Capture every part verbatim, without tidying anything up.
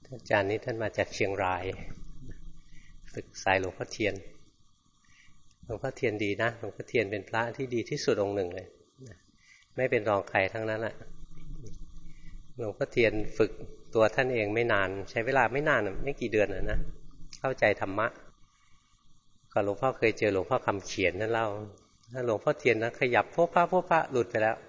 อาจารย์นี้ท่านมาจากเชียงรายฝึกสายหลวงพ่อเทียนหลวงพ่อเทียนดีนะหลวงพ่อเทียนเป็นพระที่ดีที่สุดองค์หนึ่งเลยไม่เป็นรองใครทั้งนั้นแหละหลวงพ่อเทียนฝึกตัวท่านเองไม่นานใช้เวลาไม่นานไม่กี่เดือนนะเข้าใจธรรมะก็หลวงพ่อเคยเจอหลวงพ่อคำเขียนนั่นเล่าถ้าหลวงพ่อเทียนนะขยับพวกพระพวกพระหลุดไปแล้ว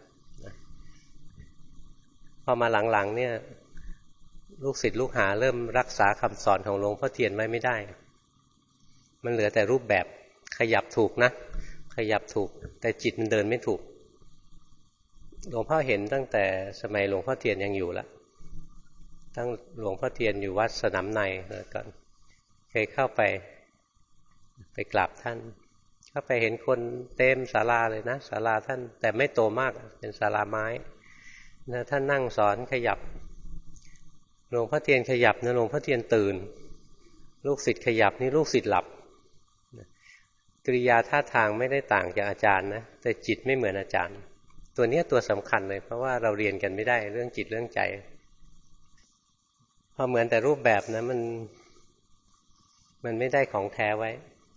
พอมาหลังๆเนี่ยลูกศิษย์ลูกหาเริ่มรักษาคำสอนของหลวงพ่อเทียนไว้ไม่ได้มันเหลือแต่รูปแบบขยับถูกนะขยับถูกแต่จิตมันเดินไม่ถูกหลวงพ่อเห็นตั้งแต่สมัยหลวงพ่อเทียนยังอยู่ละตั้งหลวงพ่อเทียนอยู่วัดสนามในก่อนเคยเข้าไปไปกราบท่านเข้าไปเห็นคนเต็มศาลาเลยนะศาลาท่านแต่ไม่โตมากเป็นศาลาไม้นะท่านนั่งสอนขยับหลวงพ่อเทียนขยับนะหลวงพ่อเทียนตื่นลูกศิษย์ขยับนี่ลูกศิษย์หลับกิริยาท่าทางไม่ได้ต่างจากอาจารย์นะแต่จิตไม่เหมือนอาจารย์ตัวนี้ตัวสำคัญเลยเพราะว่าเราเรียนกันไม่ได้เรื่องจิตเรื่องใจพอเหมือนแต่รูปแบบนะมันมันไม่ได้ของแท้ไว้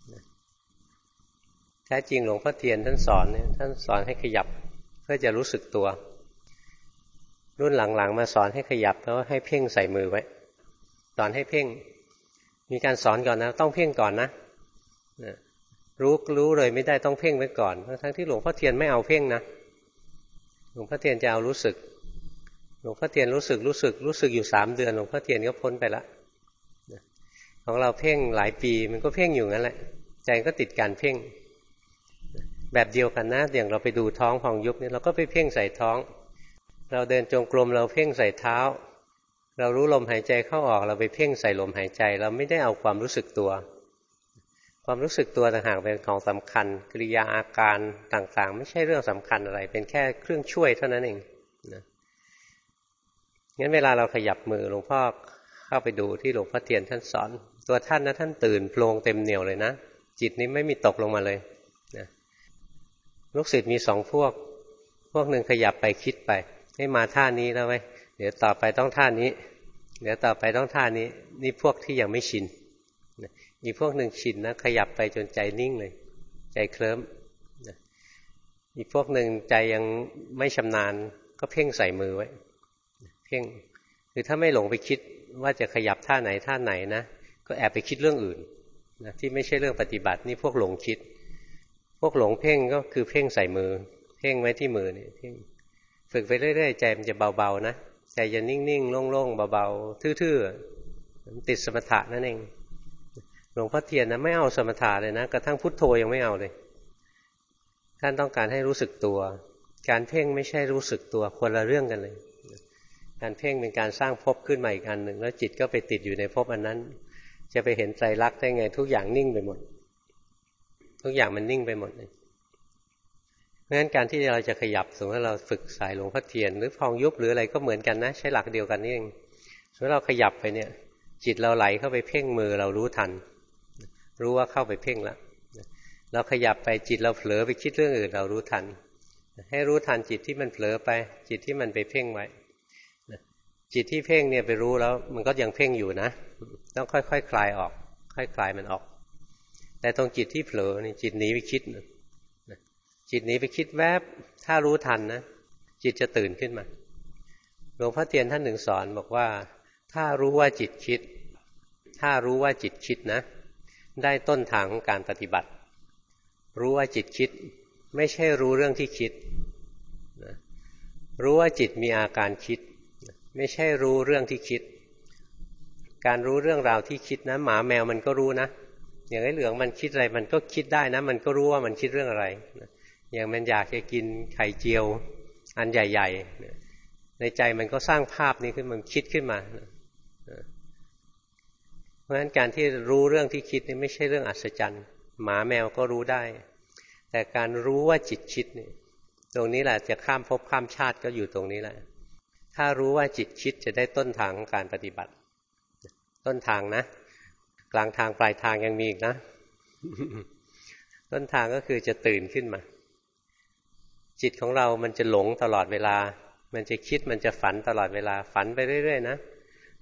แท้จริงหลวงพ่อเทียนท่านสอนเนี่ยท่านสอนให้ขยับเพื่อจะรู้สึกตัวรุ่นหลังๆมาสอนให้ขยับแล้วให้เพ่งใส่มือไว้สอนให้เพ่งมีการสอนก่อนนะต้องเพ่งก่อนนะรู้รู้เลยไม่ได้ต้องเพ่งไว้ก่อนทั้งที่หลวงพ่อเทียนไม่เอาเพ่งนะหลวงพ่อเทียนจะเอารู้สึกหลวงพ่อเทียนรู้สึกรู้สึกรู้สึกอยู่สามเดือนหลวงพ่อเทียนก็พ้นไปละของเราเพ่งหลายปีมันก็เพ่งอยู่งั้นแหละใจก็ติดการเพ่งแบบเดียวกันนะอย่างเราไปดูท้องพองยุบเนี่ยเราก็ไปเพ่งใส่ท้องเราเดินจงกรมเราเพ่งใส่เท้าเรารู้ลมหายใจเข้าออกเราไปเพ่งใส่ลมหายใจเราไม่ได้เอาความรู้สึกตัวความรู้สึกตัวต่างหากเป็นของสำคัญกิริยาอาการต่างๆไม่ใช่เรื่องสำคัญอะไรเป็นแค่เครื่องช่วยเท่านั้นเองนะงั้นเวลาเราขยับมือหลวงพ่อเข้าไปดูที่หลวงพ่อเทียนท่านสอนตัวท่านนะท่านตื่นโปร่งเต็มเหนี่ยวเลยนะจิตนี้ไม่มีตกลงมาเลยนะลูกศิษย์มีสองพวกพวกหนึ่งขยับไปคิดไปให้มาท่านี้แล้วไว้เดี๋ยวต่อไปต้องท่านี้เดี๋ยวต่อไปต้องท่านี้นี่พวกที่ยังไม่ชินอีกพวกหนึ่งชินนะขยับไปจนใจนิ่งเลยใจเคลิ้มอีกพวกหนึ่งใจยังไม่ชำนาญก็เพ่งใส่มือไว้เพ่งคือถ้าไม่หลงไปคิดว่าจะขยับท่าไหนท่าไหนนะก็แอบไปคิดเรื่องอื่นนะที่ไม่ใช่เรื่องปฏิบัตินี่พวกหลงคิดพวกหลงเพ่งก็คือเพ่งใส่มือเพ่งไว้ที่มือนี่เพ่งฝึกไปเรื่อยๆใจมันจะเบาๆนะใจจะนิ่งๆโล่งๆเบาๆทื่อๆติดสมถะนั่นเองหลวงพ่อเทียนนะไม่เอาสมถะเลยนะกระทั่งพุทโธยังไม่เอาเลยท่านต้องการให้รู้สึกตัวการเพ่งไม่ใช่รู้สึกตัวคนละเรื่องกันเลยการเพ่งเป็นการสร้างภพขึ้นมาอีกอันหนึ่งแล้วจิตก็ไปติดอยู่ในภพอันนั้นจะไปเห็นไตรลักษณ์ได้ไงทุกอย่างนิ่งไปหมดทุกอย่างมันนิ่งไปหมดเลยเพราะฉะนั้นการที่เราจะขยับสมมติว่าเราฝึกสายหลวงพ่อเทียนหรือพองยุบหรืออะไรก็เหมือนกันนะใช้หลักเดียวกันนี่เองสมมติเราขยับไปเนี่ยจิตเราไหลเข้าไปเพ่งมือเรารู้ทันรู้ว่าเข้าไปเพ่งแล้วเราขยับไปจิตเราเผลอไปคิดเรื่องอื่นเรารู้ทันให้รู้ทันจิตที่มันเผลอไปจิตที่มันไปเพ่งไว้จิตที่เพ่งเนี่ยไปรู้แล้วมันก็ยังเพ่งอยู่นะต้องค่อยๆ ค, คลายออกค่อยคลายมันออกแต่ตรงจิตที่เผลอนี่จิตหนีไปคิดจิตหนีไปคิดแวบถ้ารู้ทันนะจิตจะตื่นขึ้นมาหลวงพ่อเทียนท่านหนึ่งสอนบอกว่าถ้ารู้ว่าจิตคิดถ้ารู้ว่าจิตคิดนะได้ต้นทางของการปฏิบัติรู้ว่าจิตคิดไม่ใช่รู้เรื่องที่คิดรู้ว่าจิตมีอาการคิดไม่ใช่รู้เรื่องที่คิดการรู้เรื่องราวที่คิดนะหมาแมวมันก็รู้นะอย่างไอ้เหลืองมันคิดอะไรมันก็คิดได้นะมันก็รู้ว่ามันคิดเรื่องอะไรอย่างมันอยากจะกินไข่เจียวอันใหญ่ๆในใจมันก็สร้างภาพนี้ขึ้นมันคิดขึ้นมาเพราะฉะนั้นการที่รู้เรื่องที่คิดนี่ไม่ใช่เรื่องอัศจรรย์หมาแมวก็รู้ได้แต่การรู้ว่าจิตคิดนี่ตรงนี้แหละจะข้ามภพข้ามชาติก็อยู่ตรงนี้แหละถ้ารู้ว่าจิตคิดจะได้ต้นทางของการปฏิบัติต้นทางนะกลางทางปลายทางยังมีอีกนะ ต้นทางก็คือจะตื่นขึ้นมาจิตของเรามันจะหลงตลอดเวลามันจะคิดมันจะฝันตลอดเวลาฝันไปเรื่อยๆนะ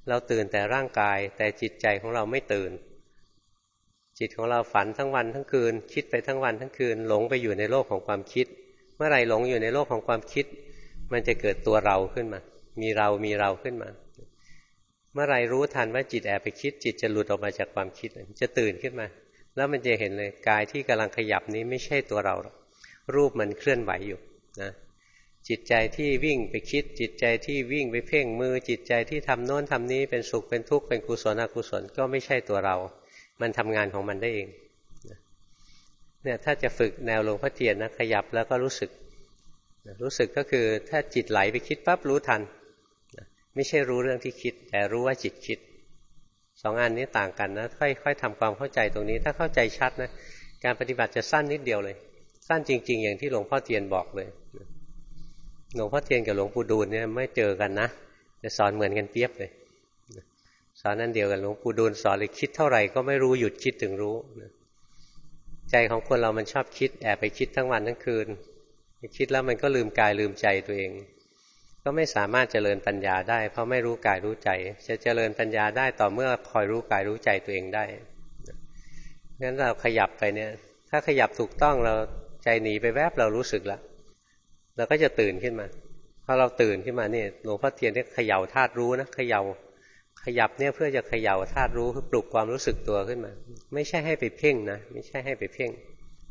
เราตื่นแต่ร่างกายแต่จิตใจของเราไม่ตื่นจิตของเราฝันทั้งวันทั้งคืนคิดไปทั้งวันทั้งคืนหลงไปอยู่ในโลกของความคิดเมื่อไหร่หลงอยู่ในโลกของความคิดมันจะเกิดตัวเราขึ้นมามีเรามีเราขึ้นมาเมื่อไหร่รู้ทันว่าจิตแอบไปคิดจิตจะหลุดออกมาจากความคิดจะตื่นขึ้นมาแล้วมันจะเห็นเลยกายที่กำลังขยับนี้ไม่ใช่ตัวเราหรอกรูปมันเคลื่อนไหวอยู่นะจิตใจที่วิ่งไปคิดจิตใจที่วิ่งไปเพ่งมือจิตใจที่ทำโน้นทำนี้เป็นสุขเป็นทุกข์เป็นกุศลอกุศลก็ไม่ใช่ตัวเรามันทำงานของมันได้เองเนี่ยถ้าจะฝึกแนวหลวงพ่อเทียนนะขยับแล้วก็รู้สึกรู้สึกก็คือถ้าจิตไหลไปคิดปั๊บรู้ทันไม่ใช่รู้เรื่องที่คิดแต่รู้ว่าจิตคิดสองอันนี้ต่างกันนะค่อยๆทำความเข้าใจตรงนี้ถ้าเข้าใจชัดนะการปฏิบัติจะสั้นนิดเดียวเลยสั้นจริงๆอย่างที่หลวงพ่อเทียนบอกเลยหลวงพ่อเทียนกับหลวงปู่ดูลเนี่ยไม่เจอกันนะแต่สอนเหมือนกันเปียบเลยสอนนั่นเดียวกันหลวงปู่ดูลสอนเลยคิดเท่าไหร่ก็ไม่รู้หยุดคิดถึงรู้ใจของคนเรามันชอบคิดแอบไปคิดทั้งวันทั้งคืนคิดแล้วมันก็ลืมกายลืมใจตัวเองก็ไม่สามารถเจริญปัญญาได้เพราะไม่รู้กายรู้ใจจะเจริญปัญญาได้ต่อเมื่อคอยรู้กายรู้ใจตัวเองได้งั้นเราขยับไปเนี่ยถ้าขยับถูกต้องเราใจหนีไปแวบเรารู้สึกแล้วเราก็จะตื่นขึ้นมาพอเราตื่นขึ้นมาเนี่ยหลวงพ่อเทียนเนี่ยเขย่าธาตุรู้นะเขย่าขยับเนี่ยเพื่อจะเขย่าธาตุรู้เพื่อปลุกความรู้สึกตัวขึ้นมาไม่ใช่ให้ไปเพ่งนะไม่ใช่ให้ไปเพ่ง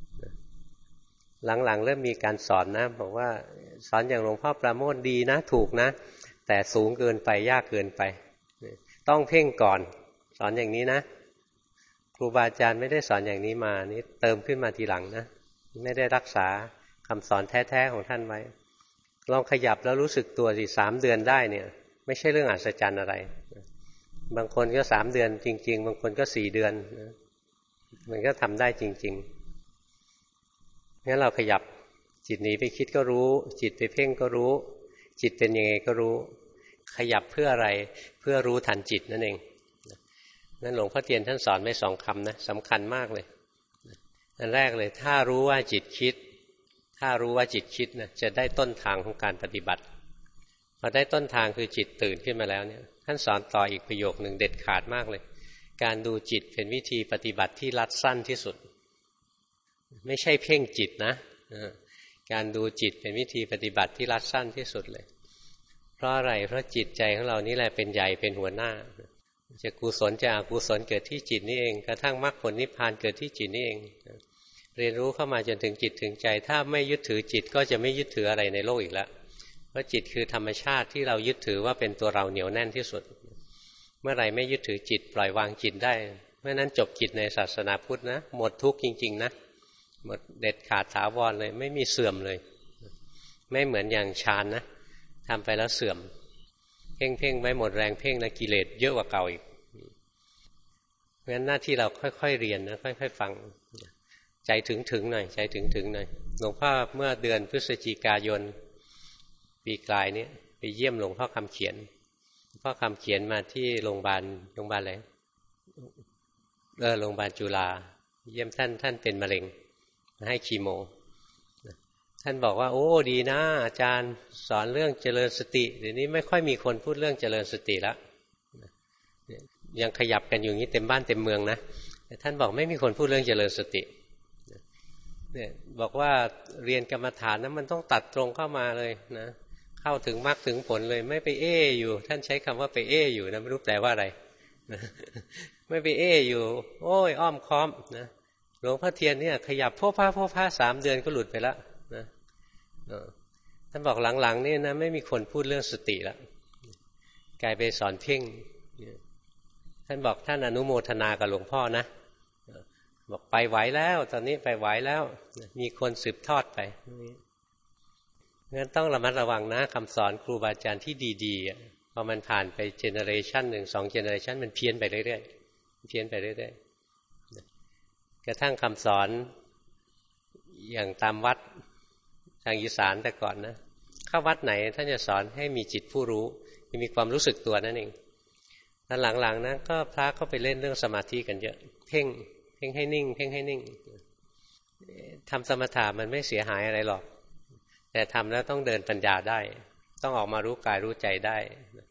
หลังๆเริ่มมีการสอนนะบอกว่าสอนอย่างหลวงพ่อประโมทดีนะถูกนะแต่สูงเกินไปยากเกินไปต้องเพ่งก่อนสอนอย่างนี้นะครูบาอาจารย์ไม่ได้สอนอย่างนี้มานี่เติมขึ้นมาทีหลังนะไม่ได้รักษาคำสอนแท้ๆของท่านไว้ลองขยับแล้วรู้สึกตัวสิสามเดือนได้เนี่ยไม่ใช่เรื่องอัศจรรย์อะไรบางคนก็สามเดือนจริงๆบางคนก็สี่เดือนมันก็ทำได้จริงๆงั้นเราขยับจิตหนีไปคิดก็รู้จิตไปเพ่งก็รู้จิตเป็นยังไงก็รู้ขยับเพื่ออะไรเพื่อรู้ทันจิตนั่นเองนั่นหลวงพ่อเทียนท่านสอนไว้สองคำนะสำคัญมากเลยอันแรกเลยถ้ารู้ว่าจิตคิดถ้ารู้ว่าจิตคิดนะจะได้ต้นทางของการปฏิบัติพอได้ต้นทางคือจิตตื่นขึ้นมาแล้วเนี่ยท่านสอนต่ออีกประโยคหนึ่งเด็ดขาดมากเลยการดูจิตเป็นวิธีปฏิบัติที่รัดสั้นที่สุดไม่ใช่เพ่งจิตนะการดูจิตเป็นวิธีปฏิบัติที่รัดสั้นที่สุดเลยเพราะอะไรเพราะจิตใจของเรานี่แหละเป็นใหญ่เป็นหัวหน้าจะกุศลจะอกุศลเกิดที่จิตนี่เองกระทั่งมรรคผลนิพพานเกิดที่จิตนี่เองเรียนรู้เข้ามาจนถึงจิตถึงใจถ้าไม่ยึดถือจิตก็จะไม่ยึดถืออะไรในโลกอีกแล้วเพราะจิตคือธรรมชาติที่เรายึดถือว่าเป็นตัวเราเหนียวแน่นที่สุดเมื่อไหร่ไม่ยึดถือจิตปล่อยวางจิตได้เมื่อนั้นจบกิจในศาสนาพุทธนะหมดทุกข์จริงๆนะหมดเด็ดขาดถาวรเลยไม่มีเสื่อมเลยไม่เหมือนอย่างฌานนะทำไปแล้วเสื่อมเพ่งเพ่งไว้หมดแรงเพ่งนะกิเลสเยอะกว่าเก่าอีกเพราะฉะนั้นหน้าที่เราค่อยๆเรียนนะค่อยๆฟังใจถึงๆหน่อยใจถึงๆหน่อยหลวงพ่อเมื่อเดือนพฤศจิกายนปีกลายนี้ไปเยี่ยมหลวงพ่อคำเขียนหลวงพ่อคำเขียนมาที่โรงพยาบาลโรงพยาบาลอะไรเออโรงพยาบาลจุฬาเยี่ยมท่านท่านเป็นมะเร็งให้คีโมท่านบอกว่าโอ้ดีนะอาจารย์สอนเรื่องเจริญสติเดี๋ยวนี้ไม่ค่อยมีคนพูดเรื่องเจริญสติแล้วยังขยับกันอยู่อย่างนี้เต็มบ้านเต็มเมืองนะแต่ท่านบอกไม่มีคนพูดเรื่องเจริญสติเนี่ยบอกว่าเรียนกรรมฐานนั้นมันต้องตัดตรงเข้ามาเลยนะเข้าถึงมรรคถึงผลเลยไม่ไปเอ้อยู่ท่านใช้คำว่าไปเอ้อยู่นะไม่รู้แปลว่าอะไรไม่ไปเอ้อยู่โอ้ยอ้อมค้อมนะหลวงพ่อเทียนเนี่ยขยับพ่อพาพ่อพาสามเดือนก็หลุดไปแล้วนะท่านบอกหลังๆนี่นะไม่มีคนพูดเรื่องสติแล้วกลายไปสอนเพ่งท่านบอกท่านอนุโมทนากับหลวงพ่อนะบอกไปไหวแล้วตอนนี้ไปไหวแล้วมีคนสืบทอดไปงั้นต้องระมัดระวังนะคำสอนครูบาอาจารย์ที่ดีๆพอมันผ่านไปเจเนอเรชันหนึ่งสองเจเนอเรชันมันเพี้ยนไปเรื่อยๆเพี้ยนไปเรื่อยๆกระทั่งคำสอนอย่างตามวัดทางอีสานแต่ก่อนนะเข้าวัดไหนท่านจะสอนให้มีจิตผู้รู้มีความรู้สึกตัวนั่นเองแล้วหลังๆนะก็พระก็ไปเล่นเรื่องสมาธิกันเยอะเพ่งเพ่งให้นิ่งเพ่งให้นิ่งทำสมถะมันไม่เสียหายอะไรหรอกแต่ทำแล้วต้องเดินปัญญาได้ต้องออกมารู้กายรู้ใจได้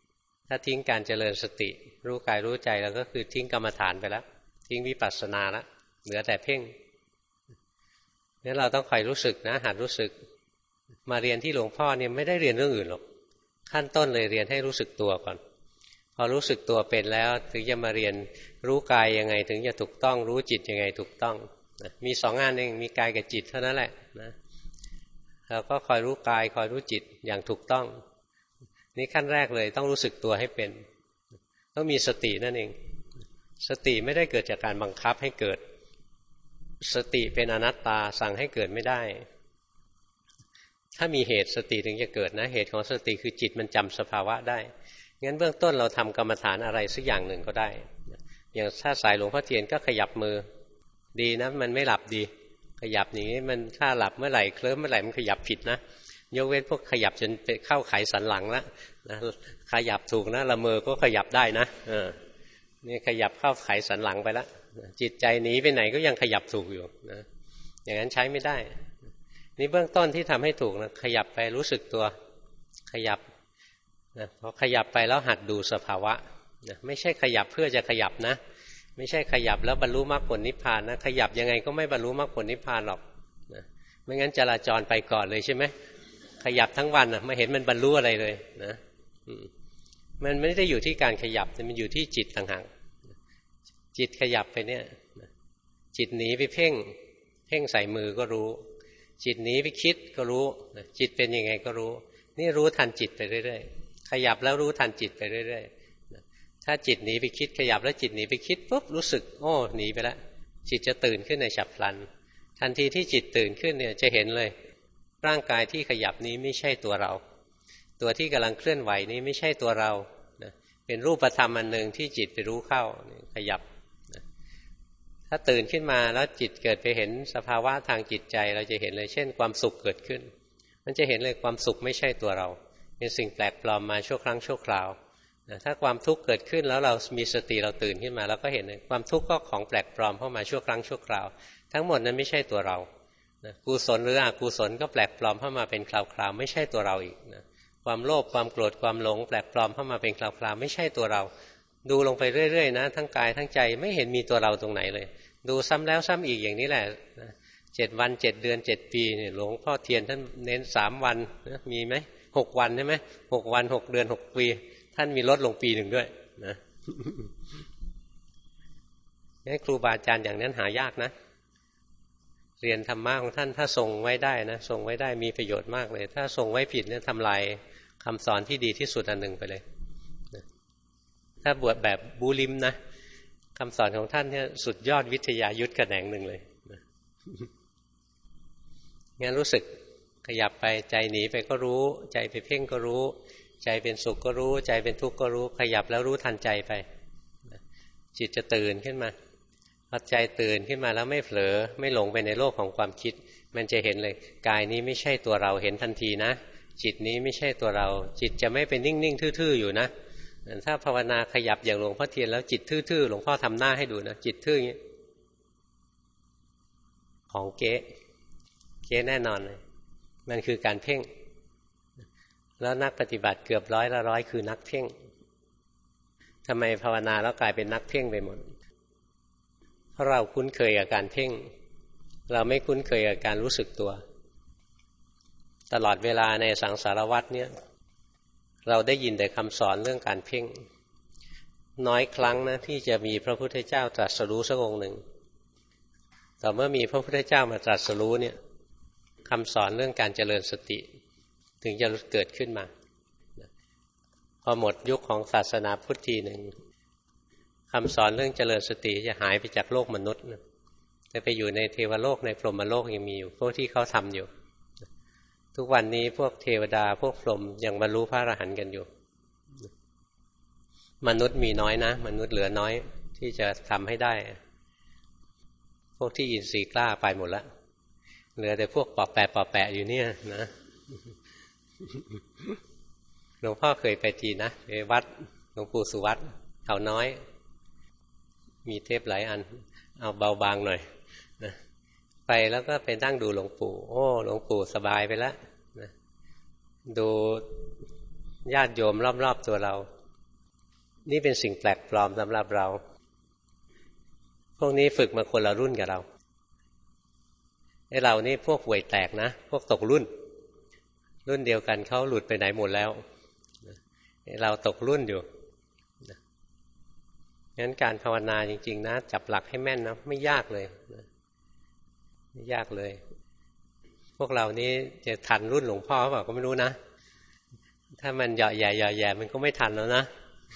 ถ้าทิ้งการเจริญสติรู้กายรู้ใจแล้วก็คือทิ้งกรรมฐานไปแล้วทิ้งวิปัสสนาแล้วเหลือแต่เพ่งงั้นเราต้องคอยรู้สึกนะหัดรู้สึกมาเรียนที่หลวงพ่อเนี่ยไม่ได้เรียนเรื่องอื่นหรอกขั้นต้นเลยเรียนให้รู้สึกตัวก่อนพอรู้สึกตัวเป็นแล้วถึงจะมาเรียนรู้กายยังไงถึงจะถูกต้องรู้จิตยังไงถูกต้องนะมีสองงานเองมีกายกับจิตเท่านั้นแหละนะเราก็คอยรู้กายคอยรู้จิตอย่างถูกต้องนี่ขั้นแรกเลยต้องรู้สึกตัวให้เป็นต้องมีสตินั่นเองสติไม่ได้เกิดจากการบังคับให้เกิดสติเป็นอนัตตาสั่งให้เกิดไม่ได้ถ้ามีเหตุสติถึงจะเกิดนะเหตุของสติคือจิตมันจำสภาวะได้งั้นเบื้องต้นเราทำกรรมฐานอะไรสักอย่างหนึ่งก็ได้อย่างถ้าสายหลวงพ่อเทียนก็ขยับมือดีนะมันไม่หลับดีขยับอย่างนี้มันถ้าหลับเมื่อไหร่เคลิ้มเมื่อไหร่มันขยับผิดนะยกเว้นพวกขยับจนไปเข้าไขสันหลังแล้วนะขยับถูกนะละเมอก็ขยับได้นะเออนี่ขยับเข้าไขสันหลังไปแล้วจิตใจหนีไปไหนก็ยังขยับถูกอยู่นะอย่างนั้นใช้ไม่ได้นี่เบื้องต้นที่ทำให้ถูกนะขยับไปรู้สึกตัวขยับนะพอขยับไปแล้วหัดดูสภาวะนะไม่ใช่ขยับเพื่อจะขยับนะไม่ใช่ขยับแล้วบรรลุมรรคผลนิพพานนะขยับยังไงก็ไม่บรรลุมรรคผลนิพพานหรอกนะไม่งั้นจราจรไปก่อนเลยใช่ไหมขยับทั้งวันนะไม่เห็นมันบรรลุอะไรเลยนะมันไม่ได้อยู่ที่การขยับแต่มันอยู่ที่จิตต่างหากจิตขยับไปเนี่ยจิตหนีไปเพ่งเพ่งใส่มือก็รู้จิตหนีไปคิดก็รู้จิตเป็นยังไงก็รู้นี่รู้ทันจิตไปเรื่อยๆขยับแล้วรู้ทันจิตไปเรื่อยๆถ้าจิตหนีไปคิดขยับแล้วจิตหนีไปคิดปุ๊บรู้สึกโอ้หนีไปแล้วจิตจะตื่นขึ้นในฉับพลันทันทีที่จิตตื่นขึ้นเนี่ยจะเห็นเลยร่างกายที่ขยับนี้ไม่ใช่ตัวเราตัวที่กำลังเคลื่อนไหวนี้ไม่ใช่ตัวเราเป็นรูปธรรมอันหนึ่งที่จิตไปรู้เข้าขยับถ้าตื่นขึ้นมาแล้วจิตเกิดไปเห็นสภาวะทางจิตใจเราจะเห็นเลยเช่นความสุขเกิดขึ้นมันจะเห็นเลยความสุขไม่ใช่ตัวเราเป็นสิ่งแปลกปลอมมาชั่วครั้งชั่วคราวถ้าความทุกข์เกิดขึ้นแล้วเรามีสติเราตื่นขึ้นมาแล้วก็เห็นเลยความทุกข์ก็ของแปลกปลอมเข้ามาชั่วครั้งชั่วคราวทั้งหมดนั้นไม่ใช่ตัวเรากุศลหรืออกุศลก็แปลกปลอมเข้ามาเป็นคราวๆไม่ใช่ตัวเราอีกนะความโลภความโกรธความหลงแปลกปลอมเข้ามาเป็นคราวๆไม่ใช่ตัวเราดูลงไปเรื่อยๆนะทั้งกายทั้งใจไม่เห็นมีตัวเราตรงไหนเลยดูซ้ำแล้วซ้ำอีกอย่างนี้แหละเจ็ดวันเจ็ดเดือนเจ็ดปีเนี่ยหลวงพ่อเทียนท่านเน้นสามวันนะมีไหมหกวันใช่ไหมหกวันหกเดือนหกปีท่านมีลดลงปีหนึ่งด้วยนะนี่ครูบาอาจารย์อย่างนั้นหายากนะเรียนธรรมะของท่านถ้าทรงไว้ได้นะทรงไว้ได้มีประโยชน์มากเลยถ้าทรงไว้ผิดเนี่ยทำลายคำสอนที่ดีที่สุดอันหนึ่งไปเลยถ้าบวชแบบบูลิมนะคำสอนของท่านเนี่ยสุดยอดวิทยายุทธแขนงหนึ่งเลยงั้นรู้สึกขยับไปใจหนีไปก็รู้ใจไปเพ่งก็รู้ใจเป็นสุขก็รู้ใจเป็นทุกข์ก็รู้ขยับแล้วรู้ทันใจไปจิตจะตื่นขึ้นมาพอใจตื่นขึ้นมาแล้วไม่เผลอไม่หลงไปในโลกของความคิดมันจะเห็นเลยกายนี้ไม่ใช่ตัวเราเห็นทันทีนะจิตนี้ไม่ใช่ตัวเราจิตจะไม่เป็นนิ่งๆทื่อๆอยู่นะถ้าภาวนาขยับอย่างหลวงพ่อเทียนแล้วจิตทื่อๆหลวงพ่อทำหน้าให้ดูนะจิตทื่ออย่างนี้ของเก๊เก๊แน่นอนเลยมันคือการเพ่งแล้วนักปฏิบัติเกือบร้อยละร้อยคือนักเพ่งทำไมภาวนาแล้วกลายเป็นนักเพ่งไปหมดเพราะเราคุ้นเคยกับการเพ่งเราไม่คุ้นเคยกับการรู้สึกตัวตลอดเวลาในสังสารวัฏเนี่ยเราได้ยินแต่คำสอนเรื่องการเพ่งน้อยครั้งนะที่จะมีพระพุทธเจ้าตรัสรู้สักองค์หนึ่งแต่เมื่อมีพระพุทธเจ้ามาตรัสรู้เนี่ยคำสอนเรื่องการเจริญสติถึงจะเกิดขึ้นมาพอหมดยุคของศาสนาพุทธทีหนึ่งคำสอนเรื่องเจริญสติจะหายไปจากโลกมนุษย์แต่ไปอยู่ในเทวโลกในพรหมโลกยังมีอยู่พวกที่เขาทำอยู่ทุกวันนี้พวกเทวดาพวกพรหมยังบรรลุพระอรหันต์กันอยู่มนุษย์มีน้อยนะมนุษย์เหลือน้อยที่จะทำให้ได้พวกที่อินทรีย์กล้าไปหมดแล้วเหลือแต่พวกปอแปะปอแปะอยู่เนี่ยนะหลวงพ่อเคยไปจีนนะไปวัดหลวงปู่สุวัตเขาน้อยมีเทปหลายอันเอาเบาบางหน่อยนะไปแล้วก็ไปนั่งดูหลวงปู่โอ้หลวงปู่สบายไปแล้วนะดูญาติโยมรอบๆตัวเรานี่เป็นสิ่งแปลกปลอมสำหรับเราพวกนี้ฝึกมาคนละรุ่นกับเราไอ้เรานี่พวกห่วยแตกนะพวกตกรุ่นรุ่นเดียวกันเขาหลุดไปไหนหมดแล้วเราตกรุ่นอยู่งั้นการภาวนาจริงๆนะจับหลักให้แม่นนะไม่ยากเลยไม่ยากเลยพวกเรานี้จะทันรุ่นหลวงพ่อเปล่าก็ไม่รู้นะถ้ามันเหยาะแย่เหยาะแย่มันก็ไม่ทันแล้วนะ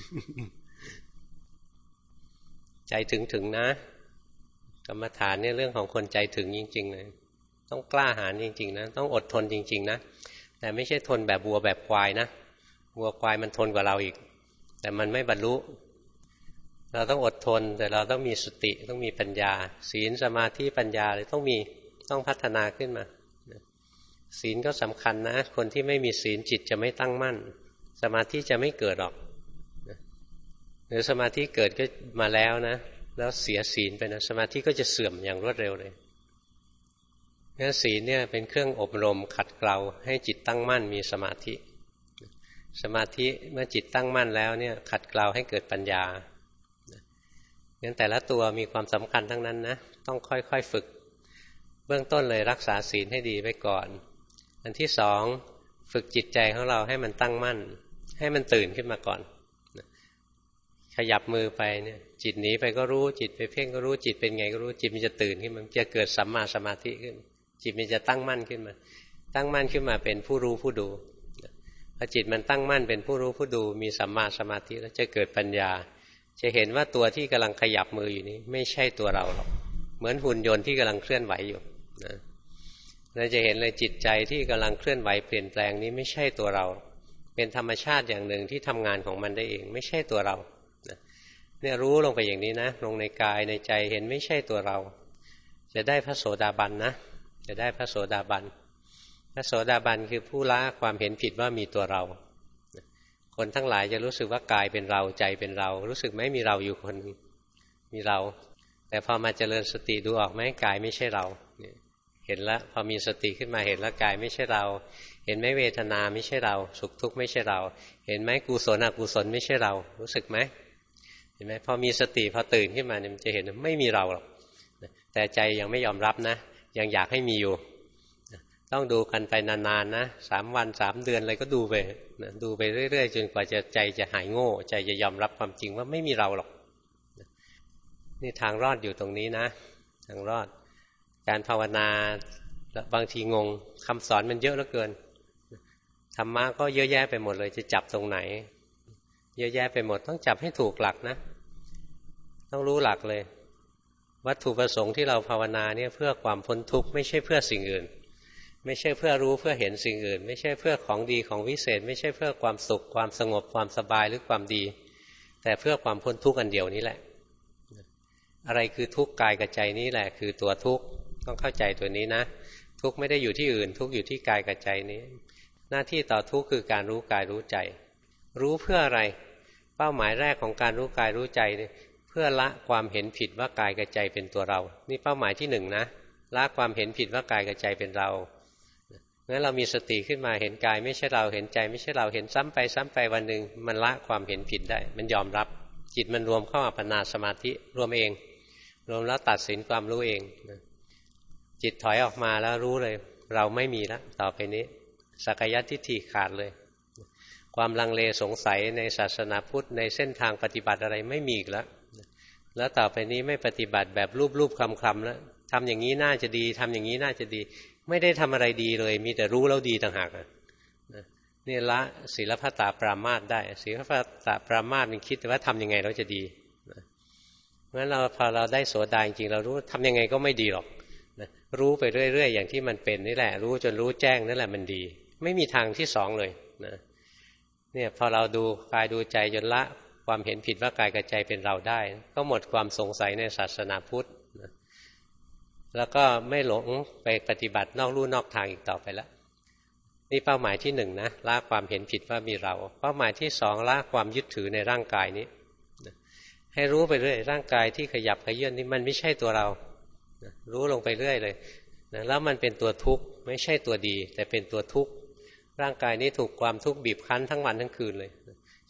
ใจถึงถึงนะกรรมฐานเนี่ยเรื่องของคนใจถึงจริงๆเลยต้องกล้าหาญจริงๆนะต้องอดทนจริงๆนะแต่ไม่ใช่ทนแบบวัวแบบควายนะวัวควายมันทนกว่าเราอีกแต่มันไม่บรรลุเราต้องอดทนแต่เราต้องมีสติต้องมีปัญญาศีลสมาธิปัญญาเลยต้องมีต้องพัฒนาขึ้นมาศีลก็สำคัญนะคนที่ไม่มีศีลจิตจะไม่ตั้งมั่นสมาธิจะไม่เกิดหรอกหรือสมาธิเกิดก็มาแล้วนะแล้วเสียศีลไปนะสมาธิก็จะเสื่อมอย่างรวดเร็วเลยงั้นศีลเนี่ยเป็นเครื่องอบรมขัดเกลาให้จิตตั้งมั่นมีสมาธิสมาธิเมื่อจิตตั้งมั่นแล้วเนี่ยขัดเกลาให้เกิดปัญญางั้นแต่ละตัวมีความสำคัญทั้งนั้นนะต้องค่อยๆฝึกเบื้องต้นเลยรักษาศีลให้ดีไว้ก่อนอันที่สองฝึกจิตใจของเราให้มันตั้งมั่นให้มันตื่นขึ้นมาก่อนขยับมือไปเนี่ยจิตหนีไปก็รู้จิตไปเพ่งก็รู้จิตเป็นไงก็รู้จิตมันจะตื่นขึ้นมันจะเกิดสัมมาสมาธิขึ้นจิตมันจะตั้งมั่นขึ้นมาตั้งมั่นขึ้นมาเป็นผู้รู้ผู้ดูพอจิตมันตั้งมั่นเป็นผู้รู้ผู้ดูมีสัมมาสมาธิแล้วจะเกิดปัญญาจะเห็นว่าตัวที่กำลังขยับมืออยู่นี้ไม่ใช่ตัวเราหรอกเหมือนหุ่นยนต์ที่กำลังเคลื่อนไหวอยู่นะเราจะเห็นเลยจิตใจที่กำลังเคลื่อนไหวเปลี่ยนแปลงนี้ไม่ใช่ตัวเราเป็นธรรมชาติอย่างหนึ่งที่ทำงานของมันได้เองไม่ใช่ตัวเราเนี่ยรู้ลงไปอย่างนี้นะลงในกายในใจเห็นไม่ใช่ตัวเราจะได้พระโสดาบันนะจะได้พระโสดาบันพระโสดาบันคือผู้ละความเห็นผิดว่ามีตัวเราคนทั้งหลายจะรู้สึกว่ากายเป็นเราใจเป็นเรารู้สึกไหมมีเราอยู่คนนึงมีเราแต่พอมาเจริญสติดูออกไหมกายไม่ใช่เราเห็นแล้วพอมีสติขึ้นมาเห็นแล้วกายไม่ใช่เราเห็นไหมเวทนาไม่ใช่เราสุขทุกข์ไม่ใช่เราเห็นไหมกุศลอกุศลไม่ใช่เรารู้สึกไหมเห็นไหมพอมีสติพอตื่นขึ้นมาเนี่ยมันจะเห็นไม่มีเราหรอกแต่ใจยังไม่ยอมรับนะยังอยากให้มีอยู่ต้องดูกันไปนานๆนะสามวันสามเดือนอะไรก็ดูไปนะดูไปเรื่อยๆจนกว่าจะใจจะหายโง่ใจจะยอมรับความจริงว่าไม่มีเราหรอกนี่ทางรอดอยู่ตรงนี้นะทางรอดการภาวนาบางทีงงคำสอนมันเยอะเหลือเกินธรรมะก็เยอะแยะไปหมดเลยจะจับตรงไหนเยอะแยะไปหมดต้องจับให้ถูกหลักนะต้องรู้หลักเลยวัตถุประสงค์ที่เราภาวนาเนี่ยเพื่อความพ้นทุกข์ไม่ใช่เพื่อสิ่งอื่นไม่ใช่เพื่อรู้เพื่อเห็นสิ่งอื่นไม่ใช่เพื่อของดีของวิเศษไม่ใช่เพื่อความสุขความสงบความสบายหรือความดีแต่เพื่อความพ้นทุกข์อันเดียวนี้แหละอะไรคือทุกข์กายกับใจนี้แหละคือตัวทุกข์ต้องเข้าใจตัวนี้นะทุกข์ไม่ได้อยู่ที่อื่นทุกข์อยู่ที่กายกับใจนี้หน้าที่ต่อทุกข์คือการรู้กายรู้ใจรู้เพื่ออะไรเป้าหมายแรกของการรู้กายรู้ใจเพื่อละความเห็นผิดว่ากายกับใจเป็นตัวเรานี่เป้าหมายที่หนึ่งนะละความเห็นผิดว่ากายกับใจเป็นเรางั้นเรามีสติขึ้นมาเห็นกายไม่ใช่เราเห็นใจไม่ใช่เราเห็นซ้ำไปซ้ำไปวันหนึ่งมันละความเห็นผิดได้มันยอมรับจิตมันรวมเข้าอัปปนาสมาธิรวมเองรวมแล้วตัดสินความรู้เองจิตถอยออกมาแล้วรู้เลยเราไม่มีแล้วต่อไปนี้สักกายทิฏฐิขาดเลยความลังเลสงสัยในศาสนาพุทธในเส้นทางปฏิบัติอะไรไม่มีอีกแล้วแล้วต่อไปนี้ไม่ปฏิบัติแบบรูปๆคำๆแล้วทำอย่างนี้น่าจะดีทำอย่างนี้น่าจะดีไม่ได้ทำอะไรดีเลยมีแต่รู้แล้วดีต่างหากนี่ละศีลพัตตปรามาสได้ศีลพัตตปรามาสมันคิดว่าทำยังไงเราจะดีงั้นเราพอเราได้โสดาจริงๆเรารู้ทำยังไงก็ไม่ดีหรอกรู้ไปเรื่อยๆอย่างที่มันเป็นนี่แหละรู้จนรู้แจ้งนั่นแหละมันดีไม่มีทางที่สองเลยนะเนี่ยพอเราดูกายดูใจจนละความเห็นผิดว่ากายกับใจเป็นเราได้ก็หมดความสงสัยในศาสนาพุทธนะแล้วก็ไม่หลงไปปฏิบัตินอกลู่นอกทางอีกต่อไปแล้วนี่เป้าหมายที่หนึ่งนะละความเห็นผิดว่ามีเราเป้าหมายที่สองละความยึดถือในร่างกายนี้นะให้รู้ไปเรื่อยร่างกายที่ขยับขยื่นนี่มันไม่ใช่ตัวเรานะรู้ลงไปเรื่อยเลยนะแล้วมันเป็นตัวทุกข์ไม่ใช่ตัวดีแต่เป็นตัวทุกข์ร่างกายนี้ถูกความทุกข์บีบคั้นทั้งวันทั้งคืนเลย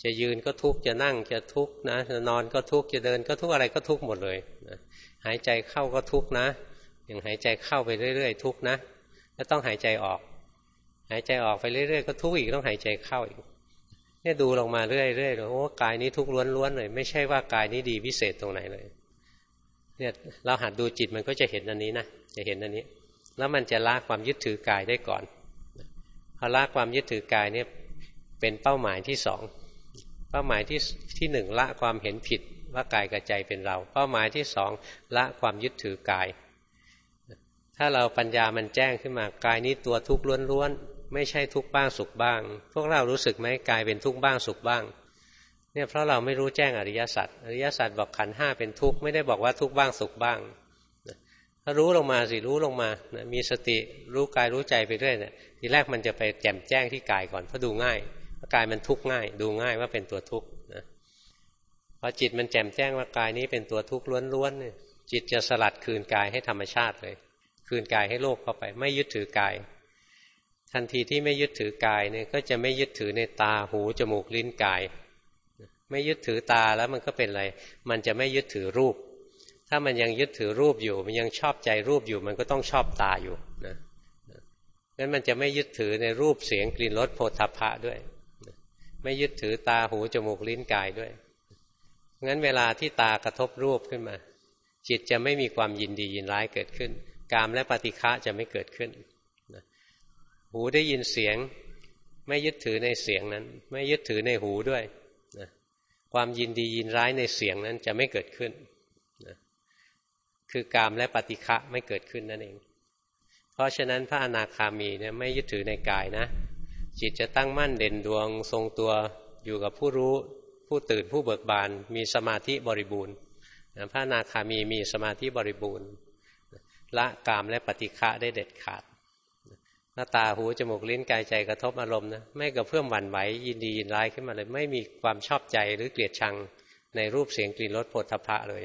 จะยืนก็ทุกข์จะนั่งจะทุกข์นะจะนอนก็ทุกข์จะเดินก็ทุกข์อะไรก็ทุกข์หมดเลยนะหายใจเข้าก็ทุกข์นะอย่างหายใจเข้าไปเรื่อยๆทุกข์นะแล้วต้องหายใจออกหายใจออกไปเรื่อยๆก็ทุกข์อีกต้องหายใจเข้าอีกเนี่ยดูลงมาเรื่อยๆโอ้กายนี้ทุกข์ล้วนๆเลยไม่ใช่ว่ากายนี้ดีพิเศษตรงไหนเลยเนี่ยเราหัดดูจิตมันก็จะเห็นอันนี้นะจะเห็นอันนี้แล้วมันจะละความยึดถือกายได้ก่อนพอละความยึดถือกายเนี่ยเป็นเป้าหมายที่สองเป้าหมายที่ที่หนึ่งละความเห็นผิดว่ากายกับใจเป็นเราเป้าหมายที่สองละความยึดถือกายถ้าเราปัญญามันแจ้งขึ้นมากายนี้ตัวทุกข์ล้วนๆไม่ใช่ทุกข์บ้างสุขบ้างพวกเรารู้สึกไหมกายเป็นทุกข์บ้างสุขบ้างเนี่ยเพราะเราไม่รู้แจ้งอริยสัจอริยสัจบอกขันธ์ห้าเป็นทุกข์ไม่ได้บอกว่าทุกข์บ้างสุขบ้างถ้ารู้ลงมาสิรู้ลงมานะมีสติรู้กายรู้ใจไปเรื่อยเนี่ยทีแรกมันจะไปแจ่มแจ้งที่กายก่อนเพราะดูง่ายกายมันทุกข์ง่ายดูง่ายว่าเป็นตัวทุกข์นะพอจิตมันแจ่มแจ้งว่ากายนี้เป็นตัวทุกข์ล้วนๆเนี่ยจิตจะสลัดคืนกายให้ธรรมชาติเลยคืนกายให้โลกเข้าไปไม่ยึดถือกายทันทีที่ไม่ยึดถือกายเนี่ยก็จะไม่ยึดถือในตาหูจมูกลิ้นกายไม่ยึดถือตาแล้วมันก็เป็นอะไรมันจะไม่ยึดถือรูปถ้ามันยังยึดถือรูปอยู่มันยังชอบใจรูปอยู่มันก็ต้องชอบตาอยู่นะงั้นมันจะไม่ยึดถือในรูปเสียงกลิ่นรสโผฏฐัพพะด้วยไม่ยึดถือตาหูจมูกลิ้นกายด้วยงั้นเวลาที่ตากระทบรูปขึ้นมาจิตจะไม่มีความยินดียินร้ายเกิดขึ้นกามและปฏิฆะจะไม่เกิดขึ้นหูได้ยินเสียงไม่ยึดถือในเสียงนั้นไม่ยึดถือในหูด้วยนะความยินดียินร้ายในเสียงนั้นจะไม่เกิดขึ้นนะคือกามและปฏิฆะไม่เกิดขึ้นนั่นเองเพราะฉะนั้นพระอนาคามีเนี่ยไม่ยึดถือในกายนะจิตจะตั้งมั่นเด่นดวงทรงตัวอยู่กับผู้รู้ผู้ตื่นผู้เบิกบานมีสมาธิบริบูรณ์พระอนาคามีมีสมาธิบริบูรณ์ละกามและปฏิฆะได้เด็ดขาดหน้าตาหูจมูกลิ้นกายใจกระทบอารมณ์นะไม่กระเพื่อมหวั่นไหวยินดียินร้ายขึ้นมาเลยไม่มีความชอบใจหรือเกลียดชังในรูปเสียงกลิ่นรสโผฏฐัพพะเลย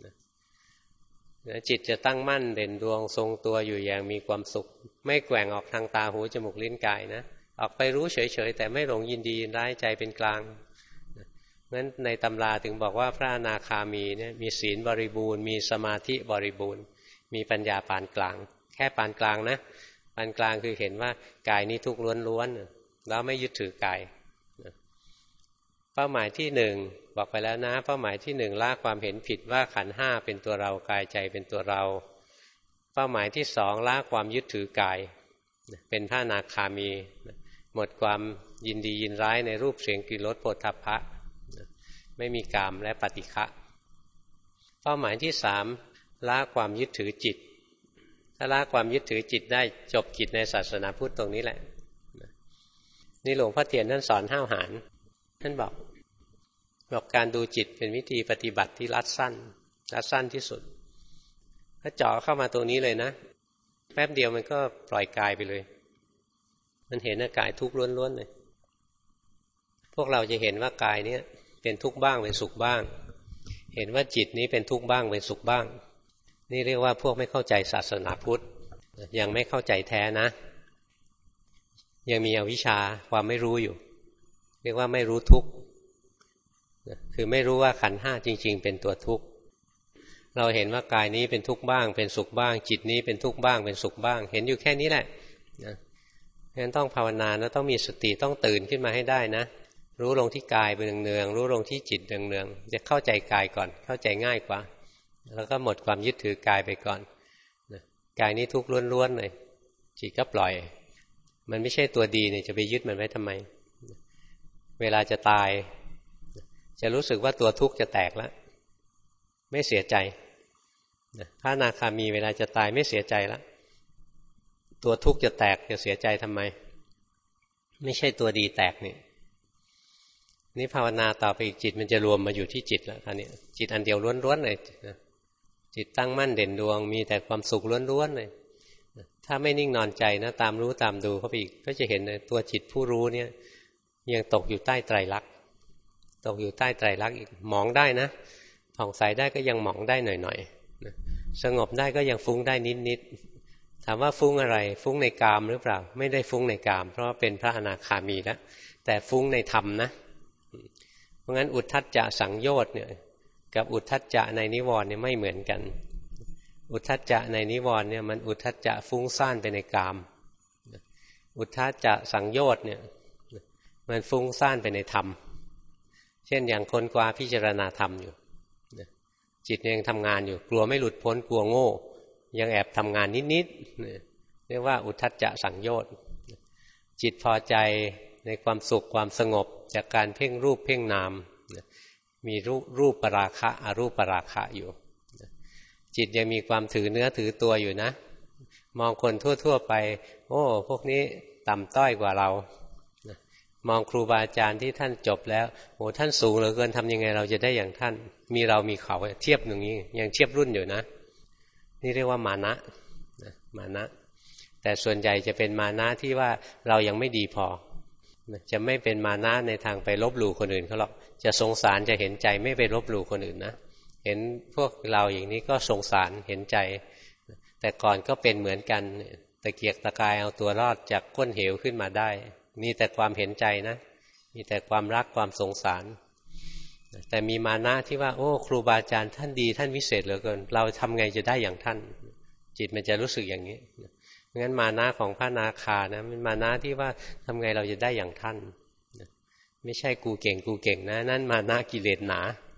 จิตจะตั้งมั่นเด่นดวงทรงตัวอยู่อย่างมีความสุขไม่แกว่งออกทางตาหูจมูกลิ้นกายนะออกไปรู้เฉยๆแต่ไม่หลงยินดียินร้ายใจเป็นกลางงั้นในตำราถึงบอกว่าพระอนาคามีเนี่ยมีศีลบริบูรณ์มีสมาธิบริบูรณ์มีปัญญาปานกลางแค่ปานกลางนะปานกลางคือเห็นว่ากายนี้ทุกข์ล้วนๆแล้วไม่ยึดถือกายเป้าหมายที่หนึ่งบอกไปแล้วนะเป้าหมายที่หนึ่งละความเห็นผิดว่าขันธ์ห้าเป็นตัวเรากายใจเป็นตัวเราเป้าหมายที่สองละความยึดถือกายเป็นพระอนาคามีหมดความยินดียินร้ายในรูปเสียงกลิ่นรสโผฏฐัพพะไม่มีกามและปฏิฆะเป้าหมายที่สามละความยึดถือจิตถ้าละความยึดถือจิตได้จบกิจในศาสนาพุทธตรงนี้แหละนี่หลวงพ่อเทียนท่านสอนห้าวหาญท่านบอกบอกการดูจิตเป็นวิธีปฏิบัติที่รัดสั้นรัดสั้นที่สุดถ้าเจาะเข้ามาตรงนี้เลยนะแป๊บเดียวมันก็ปล่อยกายไปเลยมันเห็นว่ากายทุกข์ล้วนๆเลยพวกเราจะเห็นว่ากายนี้เป็นทุกข์บ้างเป็นสุขบ้างเห็นว่าจิตนี้เป็นทุกข์บ้างเป็นสุขบ้างนี่เรียกว่าพวกไม่เข้าใจศาสนาพุทธยังไม่เข้าใจแท้นะยังมีอวิชชาความไม่รู้อยู่เรียกว่าไม่รู้ทุกข์คือไม่รู้ว่าขันธ์ห้าจริงๆเป็นตัวทุกข์เราเห็นว่ากายนี้เป็นทุกข์บ้างเป็นสุขบ้างจิตนี้เป็นทุกข์บ้างเป็นสุขบ้างเห็นอยู่แค่นี้แหละนะงั้นต้องภาวนานะต้องมีสติต้องตื่นขึ้นมาให้ได้นะรู้ลงที่กายเป็นเนืองๆรู้ลงที่จิตเนืองๆจะเข้าใจกายก่อนเข้าใจง่ายกว่าแล้วก็หมดความยึดถือกายไปก่อนกายนี้ทุกข์ล้วนๆเลยจิตก็ปล่อยมันไม่ใช่ตัวดีเนี่ยจะไปยึดมันไว้ทำไมเวลาจะตายจะรู้สึกว่าตัวทุกข์จะแตกแล้วไม่เสียใจพระอนาคามีเวลาจะตายไม่เสียใจแล้วตัวทุกข์จะแตกจะเสียใจทำไมไม่ใช่ตัวดีแตกนี่นี่ภาวนาต่อไปอีกจิตมันจะรวมมาอยู่ที่จิตแล้วท่านี้จิตอันเดียวล้วนๆเลยจิตตั้งมั่นเด่นดวงมีแต่ความสุขล้วนๆเลยถ้าไม่นิ่งนอนใจนะตามรู้ตามดูเข้าไปอีกก็จะเห็นเลยตัวจิตผู้รู้เนี่ยยังตกอยู่ใต้ไตรลักษณ์ตกอยู่ใต้ไตรลักษณ์อีกมองได้นะผ่องใสได้ก็ยังมองได้หน่อยๆสงบได้ก็ยังฟุ้งได้นิดๆถามว่าฟุ้งอะไรฟุ้งในกามหรือเปล่าไม่ได้ฟุ้งในกามเพราะว่าเป็นพระอนาคามีแล้วแต่ฟุ้งในธรรมนะเพราะงั้นอุทธัจจะสังโยชน์เนี่ยกับอุทธัจจะในนิวรณ์เนี่ยไม่เหมือนกันอุทธัจจะในนิวรณ์เนี่ยมันอุทธัจจะฟุ้งซ่านไปในกามอุทธัจจะสังโยชน์เนี่ยมันฟุ้งซ่านไปในธรรมเช่นอย่างคนกว่าพิจารณาธรรมอยู่จิตยังทำงานอยู่กลัวไม่หลุดพ้นกลัวโง่ยังแอบทำงานนิดๆเรียกว่าอุทธัจจะสังโยชน์จิตพอใจในความสุขความสงบจากการเพ่งรูปเพ่งนามมีรูปรูปปราคะอรูปปราคะอยู่จิตยังมีความถือเนื้อถือตัวอยู่นะมองคนทั่วๆไปโอ้พวกนี้ต่ำต้อยกว่าเรามองครูบาอาจารย์ที่ท่านจบแล้วโอ้ท่านสูงเหลือเกินทำยังไงเราจะได้อย่างท่านมีเรามีเขาเทียบอย่างนี้ยังเทียบรุ่นอยู่นะนี่เรียกว่ามานะมานะแต่ส่วนใหญ่จะเป็นมานะที่ว่าเรายังไม่ดีพอจะไม่เป็นมานะในทางไปลบหลู่คนอื่นเขาหรอกจะสงสารจะเห็นใจไม่ไปลบหลู่คนอื่นนะเห็นพวกเราอย่างนี้ก็สงสารเห็นใจแต่ก่อนก็เป็นเหมือนกันตะเกียกตะกายเอาตัวรอดจากก้นเหวขึ้นมาได้มีแต่ความเห็นใจนะมีแต่ความรักความสงสารแต่มีมานะที่ว่าโอ้ครูบาอาจารย์ท่านดีท่านวิเศษเหลือเกินเราทำไงจะได้อย่างท่านจิตมันจะรู้สึกอย่างนี้งั้นมานะของพระนาคานะมันมานะที่ว่าทำไงเราจะได้อย่างท่านไม่ใช่กูเก่งกูเก่งนะนั่นมานะกิเลสหนา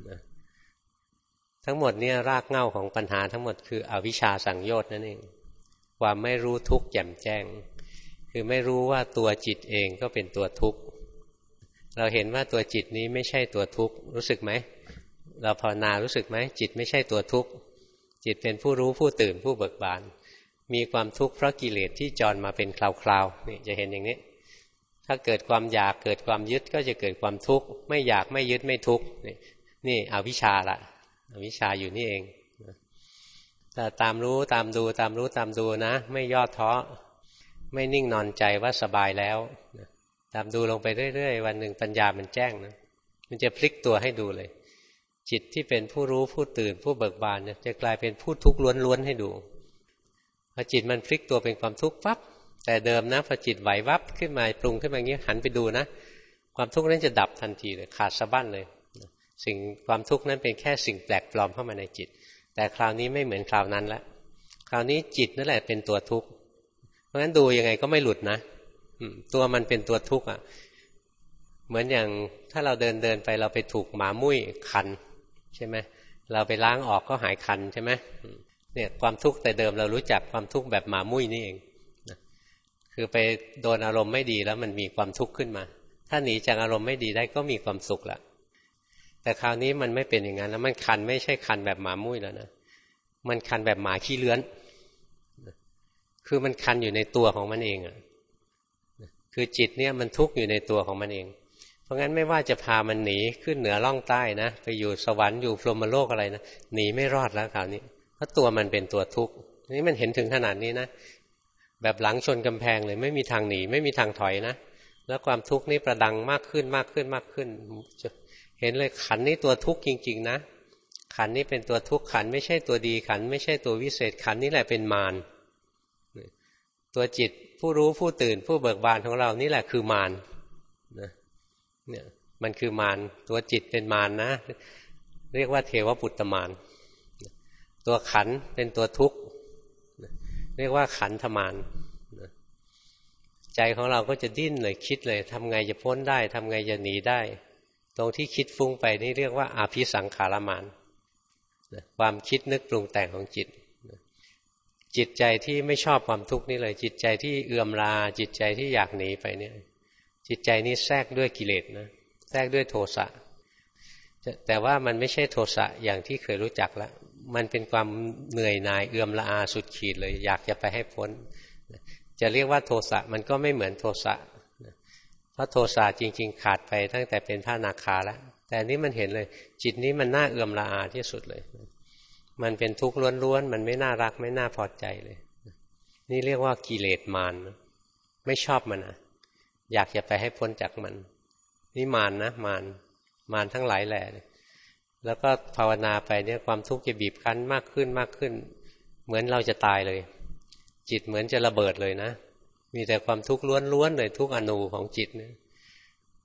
ทั้งหมดเนี่ยรากเหง้าของปัญหาทั้งหมดคืออวิชชาสังโยชน์นั่นเองความไม่รู้ทุกข์แจ่มแจ้งคือไม่รู้ว่าตัวจิตเองก็เป็นตัวทุกข์เราเห็นว่าตัวจิตนี้ไม่ใช่ตัวทุกข์รู้สึกไหมเราภาวนารู้สึกไหมจิตไม่ใช่ตัวทุกข์จิตเป็นผู้รู้ผู้ตื่นผู้เบิกบานมีความทุกข์เพราะกิเลสที่จรมาเป็นคราวๆนี่จะเห็นอย่างนี้ถ้าเกิดความอยากเกิดความยึดก็จะเกิดความทุกข์ไม่อยากไม่ยึดไม่ทุกข์นี่นี่อวิชชาละอวิชชาอยู่นี่เองแต่ตามรู้ตามดูตามรู้ตามดูนะไม่ย่อท้อไม่นิ่งนอนใจว่าสบายแล้วตามดูลงไปเรื่อยๆวันหนึ่งปัญญามันแจ้งนะมันจะพลิกตัวให้ดูเลยจิตที่เป็นผู้รู้ผู้ตื่นผู้เบิกบานเนี่ยจะกลายเป็นผู้ทุกข์ล้วนๆให้ดูพอจิตมันพลิกตัวเป็นความทุกข์ปั๊บแต่เดิมนะพอจิตไหววับขึ้นมาปรุงขึ้นมาอย่างนี้หันไปดูนะความทุกข์นั้นจะดับทันทีเลยขาดสะบั้นเลยสิ่งความทุกข์นั้นเป็นแค่สิ่งแปลกปลอมเข้ามาในจิตแต่คราวนี้ไม่เหมือนคราวนั้นละคราวนี้จิตนั่นแหละเป็นตัวทุกข์เพราะฉะนั้นดูยังไงก็ไม่หลุดนะตัวมันเป็นตัวทุกข์อ่ะเหมือนอย่างถ้าเราเดินเดินไปเราไปถูกหมามุ้ยคันใช่ไหมเราไปล้างออกก็หายคันใช่ไหมเนี่ยความทุกข์แต่เดิมเรารู้จักความทุกข์แบบหมามุ้ยนี่เองคือไปโดนอารมณ์ไม่ดีแล้วมันมีความทุกข์ขึ้นมาถ้าหนีจากอารมณ์ไม่ดีได้ก็มีความสุขละแต่คราวนี้มันไม่เป็นอย่างนั้นแล้วมันคันไม่ใช่คันแบบหมามุ้ยแล้วนะมันคันแบบหมาขี้เลื้อนคือมันคันอยู่ในตัวของมันเองอ่ะคือจิตเนี่ยมันทุกข์อยู่ในตัวของมันเองเพราะงั้นไม่ว่าจะพามันหนีขึ้นเหนือล่องใต้นะไปอยู่สวรรค์อยู่พรหมโลกอะไรนะหนีไม่รอดแล้วคราวนี้เพราะตัวมันเป็นตัวทุกข์นี่มันเห็นถึงขนาดนี้นะแบบหลังชนกำแพงเลยไม่มีทางหนีไม่มีทางถอยนะแล้วความทุกข์นี่ประดังมากขึ้นมากขึ้นมากขึ้นเห็นเลยขันนี่ตัวทุกข์จริงๆนะขันนี่เป็นตัวทุกข์ขันไม่ใช่ตัวดีขันไม่ใช่ตัววิเศษขันนี่แหละเป็นมารตัวจิตผู้รู้ผู้ตื่นผู้เบิกบานของเรานี่แหละคือมารนะเนี่ยมันคือมารตัวจิตเป็นมารนะเรียกว่าเทวปุตตมารตัวขันเป็นตัวทุกข์เรียกว่าขันธมารใจของเราก็จะดิ้นเลยคิดเลยทำไงจะพ้นได้ทำไงจะหนีได้ตรงที่คิดฟุ้งไปนี่เรียกว่าอาภิสังขารมารความคิดนึกปรุงแต่งของจิตจิตใจที่ไม่ชอบความทุกข์นี่เลยจิตใจที่เอื่อมราจิตใจที่อยากหนีไปเนี่ยจิตใจนี้แทรกด้วยกิเลสนะแทรกด้วยโทสะแต่ว่ามันไม่ใช่โทสะอย่างที่เคยรู้จักแล้วมันเป็นความเหนื่อยหน่ายเอื่อมละอาสุดขีดเลยอยากจะไปให้พ้นจะเรียกว่าโทสะมันก็ไม่เหมือนโทสะเพราะโทสะจริงๆขาดไปตั้งแต่เป็นพระอนาคาแล้วแต่นี้มันเห็นเลยจิตนี้มันน่าเอื่อมละอาที่สุดเลยมันเป็นทุกข์ล้วนๆมันไม่น่ารักไม่น่าพอใจเลยนี่เรียกว่ากิเลสมารไม่ชอบมันนะอยากจะไปให้พ้นจากมันนี่มารนะมารมารทั้งหลายแหล่แล้วก็ภาวนาไปเนี่ยความทุกข์จะบีบคั้นมากขึ้นมากขึ้นเหมือนเราจะตายเลยจิตเหมือนจะระเบิดเลยนะมีแต่ความทุกข์ล้วนๆเลยทุกอนูของจิตเนี่ย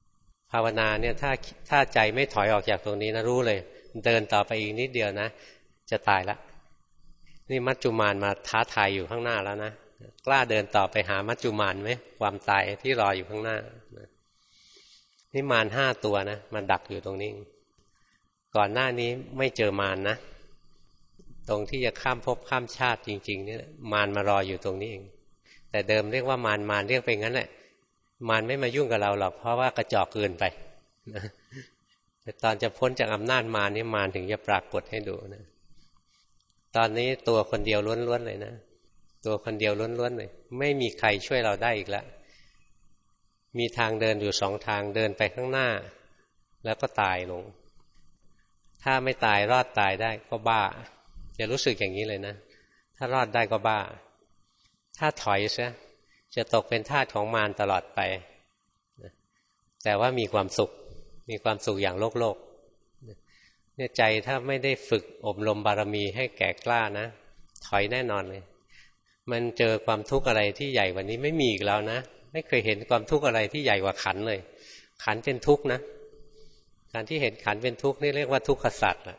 ภาวนาเนี่ยถ้าถ้าใจไม่ถอยออกจากตรงนี้นะรู้เลยเดินต่อไปอีกนิดเดียวนะจะตายละนี่มัจจุมานมาท้าทายอยู่ข้างหน้าแล้วนะกล้าเดินต่อไปหามัจจุมานไหมความตายที่รออยู่ข้างหน้านี่มารห้าตัวนะมันดักอยู่ตรงนี้ก่อนหน้านี้ไม่เจอมารนะตรงที่จะข้ามภพข้ามชาติจริงๆนี่มารมารออยู่ตรงนี้เองแต่เดิมเรียกว่ามารมารเรียกไปงั้นแหละมารไม่มายุ่งกับเราหรอกเพราะว่ากระจอกเกินไปแต่ตอนจะพ้นจากอำนาจมารนี่มารถึงจะปรากฏให้ดูนะตอนนี้ตัวคนเดียวล้วนๆเลยนะตัวคนเดียวล้วนๆเลยไม่มีใครช่วยเราได้อีกแล้วมีทางเดินอยู่สองทางเดินไปข้างหน้าแล้วก็ตายลงถ้าไม่ตายรอดตายได้ก็บ้าจะรู้สึกอย่างนี้เลยนะถ้ารอดได้ก็บ้าถ้าถอยซะจะตกเป็นทาสของมารตลอดไปแต่ว่ามีความสุขมีความสุขอย่างโลกโลกเนี่ยใจถ้าไม่ได้ฝึกอบรมบารมีให้แก่กล้านะถอยแน่นอนเลยมันเจอความทุกข์อะไรที่ใหญ่กว่านี้ไม่มีอีกแล้วนะไม่เคยเห็นความทุกข์อะไรที่ใหญ่กว่าขันเลยขันเป็นทุกข์นะการที่เห็นขันเป็นทุกข์นี่เรียกว่าทุกขสัจนะ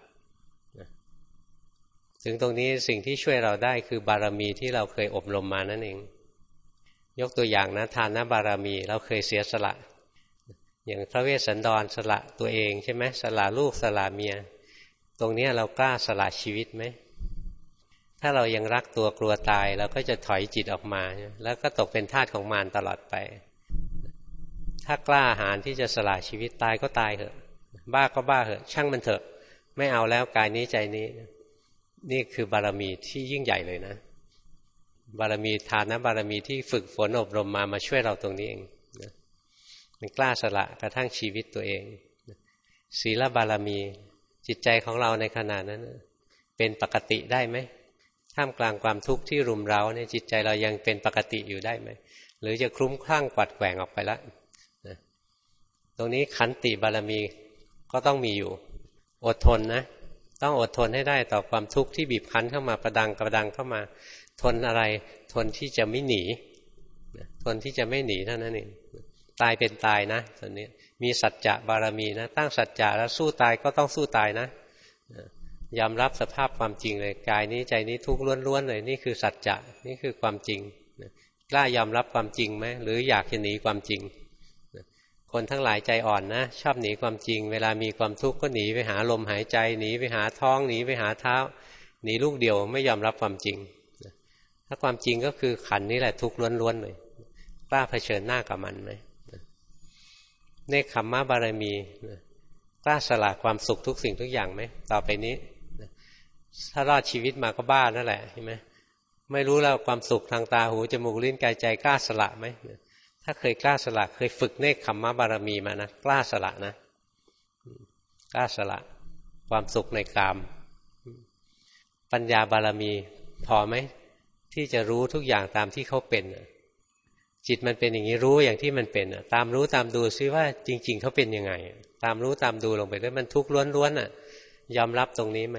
ถึงตรงนี้สิ่งที่ช่วยเราได้คือบารมีที่เราเคยอบรมมานั่นเองยกตัวอย่างนะทานบารมีเราเคยเสียสละอย่างพระเวสสันดรสละตัวเองใช่ไหมสละลูกสละเมียตรงนี้เรากล้าสละชีวิตไหมถ้าเรายังรักตัวกลัวตายเราก็จะถอยจิตออกมาแล้วก็ตกเป็นทาสของมารตลอดไปถ้ากล้าหาญที่จะสละชีวิตตายก็ตายเถอะบ้าก็บ้าเถอะช่างมันเถอะไม่เอาแล้วกายนี้ใจนี้นี่คือบารมีที่ยิ่งใหญ่เลยนะบารมีทานบารมีที่ฝึกฝนอบรมมามาช่วยเราตรงนี้เองมันกล้าสละกระทั่งชีวิตตัวเองศีลบารมีจิตใจของเราในขณะนั้นเป็นปกติได้ไหมท่ามกลางความทุกข์ที่รุมเร้าเนี่ยจิตใจเรายังเป็นปกติอยู่ได้ไหมหรือจะคลุ้มคลั่งกวัดแกว่งออกไปแล้วนะตรงนี้ขันติบารมีก็ต้องมีอยู่อดทนนะต้องอดทนให้ได้ต่อความทุกข์ที่บีบคั้นเข้ามาประดังประดังเข้ามาทนอะไรทนที่จะไม่หนีทนที่จะไม่หนีเท่านั้นเองตายเป็นตายนะตอนนี้มีสัจจะบารมีนะตั้งสัจจะแล้วสู้ตายก็ต้องสู้ตายนะยอมรับสภาพความจริงเลยกายนี้ใจนี้ทุกข์ล้วนๆเลยนี่คือสัจจะนี่คือความจริงกล้ายอมรับความจริงไหมหรืออยากจะหนีความจริงคนทั้งหลายใจอ่อนนะชอบหนีความจริงเวลามีความทุกข์ก็หนีไปหาลมหายใจหนีไปหาท้องหนีไปหาเท้าหนีลูกเดียวไม่ยอมรับความจริงถ้าความจริงก็คือขันนี้แหละทุกข์ล้วนๆเลยกล้าเผชิญหน้ากับมันไหมเนคขมมะบารมีกล้าสละความสุขทุกสิ่งทุกอย่างไหมต่อไปนี้ถ้ารอดชีวิตมาก็บ้านั่นแหละใช่ไหมไม่รู้แล้วความสุขทางตาหูจมูกลิ้นกายใจกล้าสละไหมถ้าเคยกล้าสละเคยฝึกเนคขมมะบารมีมานะกล้าสละนะกล้าสละความสุขในกามปัญญาบารมีพอไหมที่จะรู้ทุกอย่างตามที่เขาเป็นจิตมันเป็นอย่างนี้รู้อย่างที่มันเป็นตามรู้ตามดูซิว่าจริงๆเขาเป็นยังไงตามรู้ตามดูลงไปด้วยมันทุกข์ล้วนๆอ่ะยอมรับตรงนี้ไหม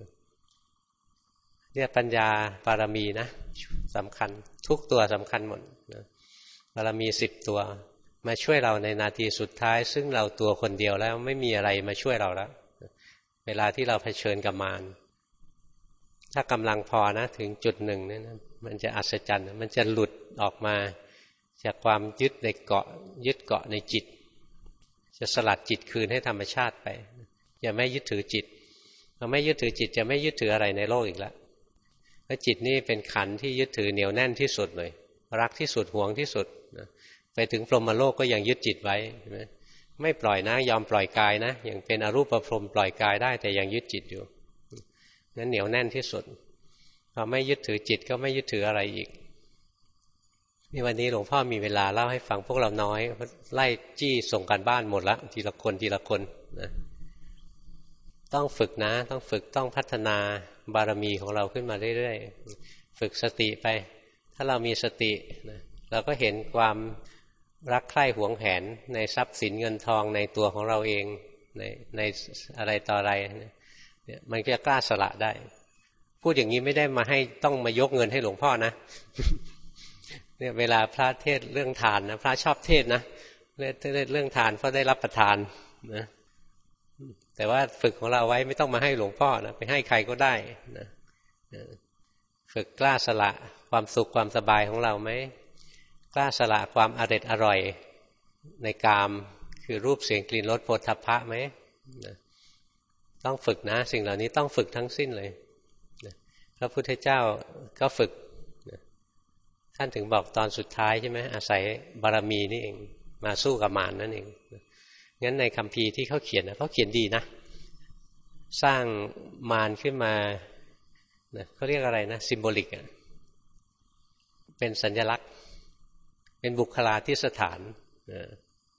เนี่ยปัญญาบารมีนะสำคัญทุกตัวสำคัญหมดนะบารมีสิบตัวมาช่วยเราในนาทีสุดท้ายซึ่งเราตัวคนเดียวแล้วไม่มีอะไรมาช่วยเราแล้วเวลาที่เราเผชิญกับมารถ้ากำลังพอนะถึงจุดหนึ่งเนี่ยนะมันจะอัศจรรย์มันจะหลุดออกมาจากความยึดในเกาะยึดเกาะในจิตจะสลัดจิตคืนให้ธรรมชาติไปอย่าไม่ยึดถือจิตเราไม่ยึดถือจิตจะไม่ยึดถืออะไรในโลกอีกแล้วเพราะจิตนี่เป็นขันธ์ที่ยึดถือเหนียวแน่นที่สุดเลยรักที่สุดหวงที่สุดนะไปถึงพรหมโลกก็ยังยึดจิตไว้ใช่ไหมไม่ปล่อยนะยอมปล่อยกายนะอย่างเป็นอรูปพรหมปล่อยกายได้แต่ยังยึดจิตอยู่นั้นเหนียวแน่นที่สุดพอไม่ยึดถือจิตก็ไม่ยึดถืออะไรอีกนี่วันนี้หลวงพ่อมีเวลาเล่าให้ฟังพวกเราน้อยไล่จี้ส่งกันบ้านหมดละทีละคนทีละคนนะต้องฝึกนะต้องฝึกต้องพัฒนาบารมีของเราขึ้นมาเรื่อยๆฝึกสติไปถ้าเรามีสตินะเราก็เห็นความรักใคร่หวงแหนในทรัพย์สินเงินทองในตัวของเราเองในในอะไรต่ออะไรเนี่ยมันก็จะกล้าสละได้พูดอย่างนี้ไม่ได้มาให้ต้องมายกเงินให้หลวงพ่อนะเนี่ยเวลาพระเทศเรื่องทานนะพระชอบเทศนะเรื่องเรื่องทานเพราะได้รับประทานนะแต่ว่าฝึกของเราไว้ไม่ต้องมาให้หลวงพ่อนะไปให้ใครก็ได้นะฝึกกล้าสละความสุขความสบายของเราไหมกล้าสละความอร็ดอร่อยในกามคือรูปเสียงกลิ่นรสโผฏฐัพพะไหมนะต้องฝึกนะสิ่งเหล่านี้ต้องฝึกทั้งสิ้นเลยนะพระพุทธเจ้าก็ฝึกนะท่านถึงบอกตอนสุดท้ายใช่ไหมอาศัยบารมีนี่เองมาสู้กับมาร นั่นเองนะงั้นในคัมภีร์ที่เขาเขียนนะเขาเขียนดีนะสร้างมารขึ้นมานะเขาเรียกอะไรนะซิมโบลิกอ่ะเป็นสัญลักษณ์เป็นบุคลาธิสถานนะ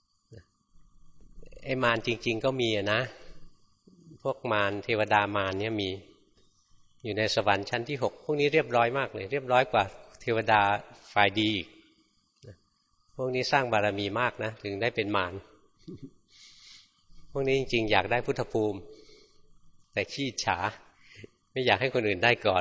ไอ้มารจริงๆก็มีนะพวกมารเทวดามารเนี่ยมีอยู่ในสวรรค์ชั้นที่หกพวกนี้เรียบร้อยมากเลยเรียบร้อยกว่าเทวดาฝ่ายดีอีกพวกนี้สร้างบารมีมากนะถึงได้เป็นมารพวกนี้จริงๆอยากได้พุทธภูมิแต่ขี้ฉาไม่อยากให้คนอื่นได้ก่อน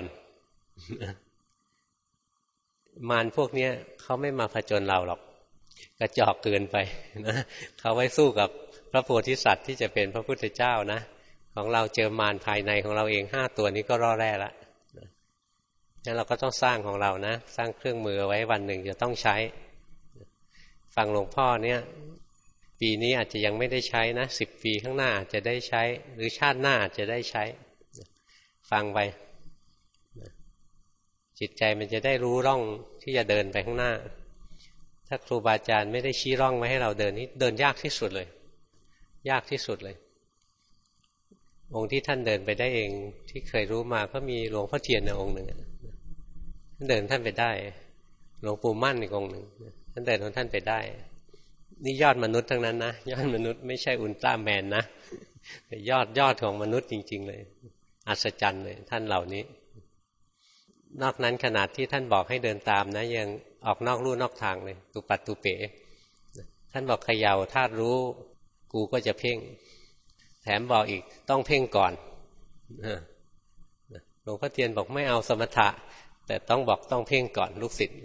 มารพวกนี้เขาไม่มาผจญเราหรอกกระจอกเกินไปนะเขาไว้สู้กับพระโพธิสัตว์ที่จะเป็นพระพุทธเจ้านะของเราเจอมารภายในของเราเองห้าตัวนี้ก็ร่อแร่ละงั้นเราก็ต้องสร้างของเรานะสร้างเครื่องมือไว้วันหนึ่งจะต้องใช้ฟังหลวงพ่อเนี่ยปีนี้อาจจะยังไม่ได้ใช้นะสิบปีข้างหน้าอาจจะได้ใช้หรือชาติหน้าอาจจะได้ใช้ฟังไปจิตใจมันจะได้รู้ร่องที่จะเดินไปข้างหน้าถ้าครูบาอาจารย์ไม่ได้ชี้ร่องไว้ให้เราเดินนี่เดินยากที่สุดเลยยากที่สุดเลยองค์ที่ท่านเดินไปได้เองที่เคยรู้มาก็มีหลวงพ่อเทียนในองค์หนึ่งท่านเดินท่านไปได้หลวงปู่มั่นอีกองค์หนึ่งท่านเดินของท่านไปได้นี่ยอดมนุษย์ทั้งนั้นนะยอดมนุษย์ไม่ใช่อุลตร้าแมนนะแต่ยอดยอดของมนุษย์จริงๆเลยอัศจรรย์เลยท่านเหล่านี้นอกนั้นขนาดที่ท่านบอกให้เดินตามนะยังออกนอกลู่นอกทางเลยตุปัตตุเป๋ท่านบอกเขย่าธาตุรู้กูก็จะเพ่งแถมบอกอีกต้องเพ่งก่อนหลวงพ่อเทียนบอกไม่เอาสมถะแต่ต้องบอกต้องเพ่งก่อนลูกศิษย์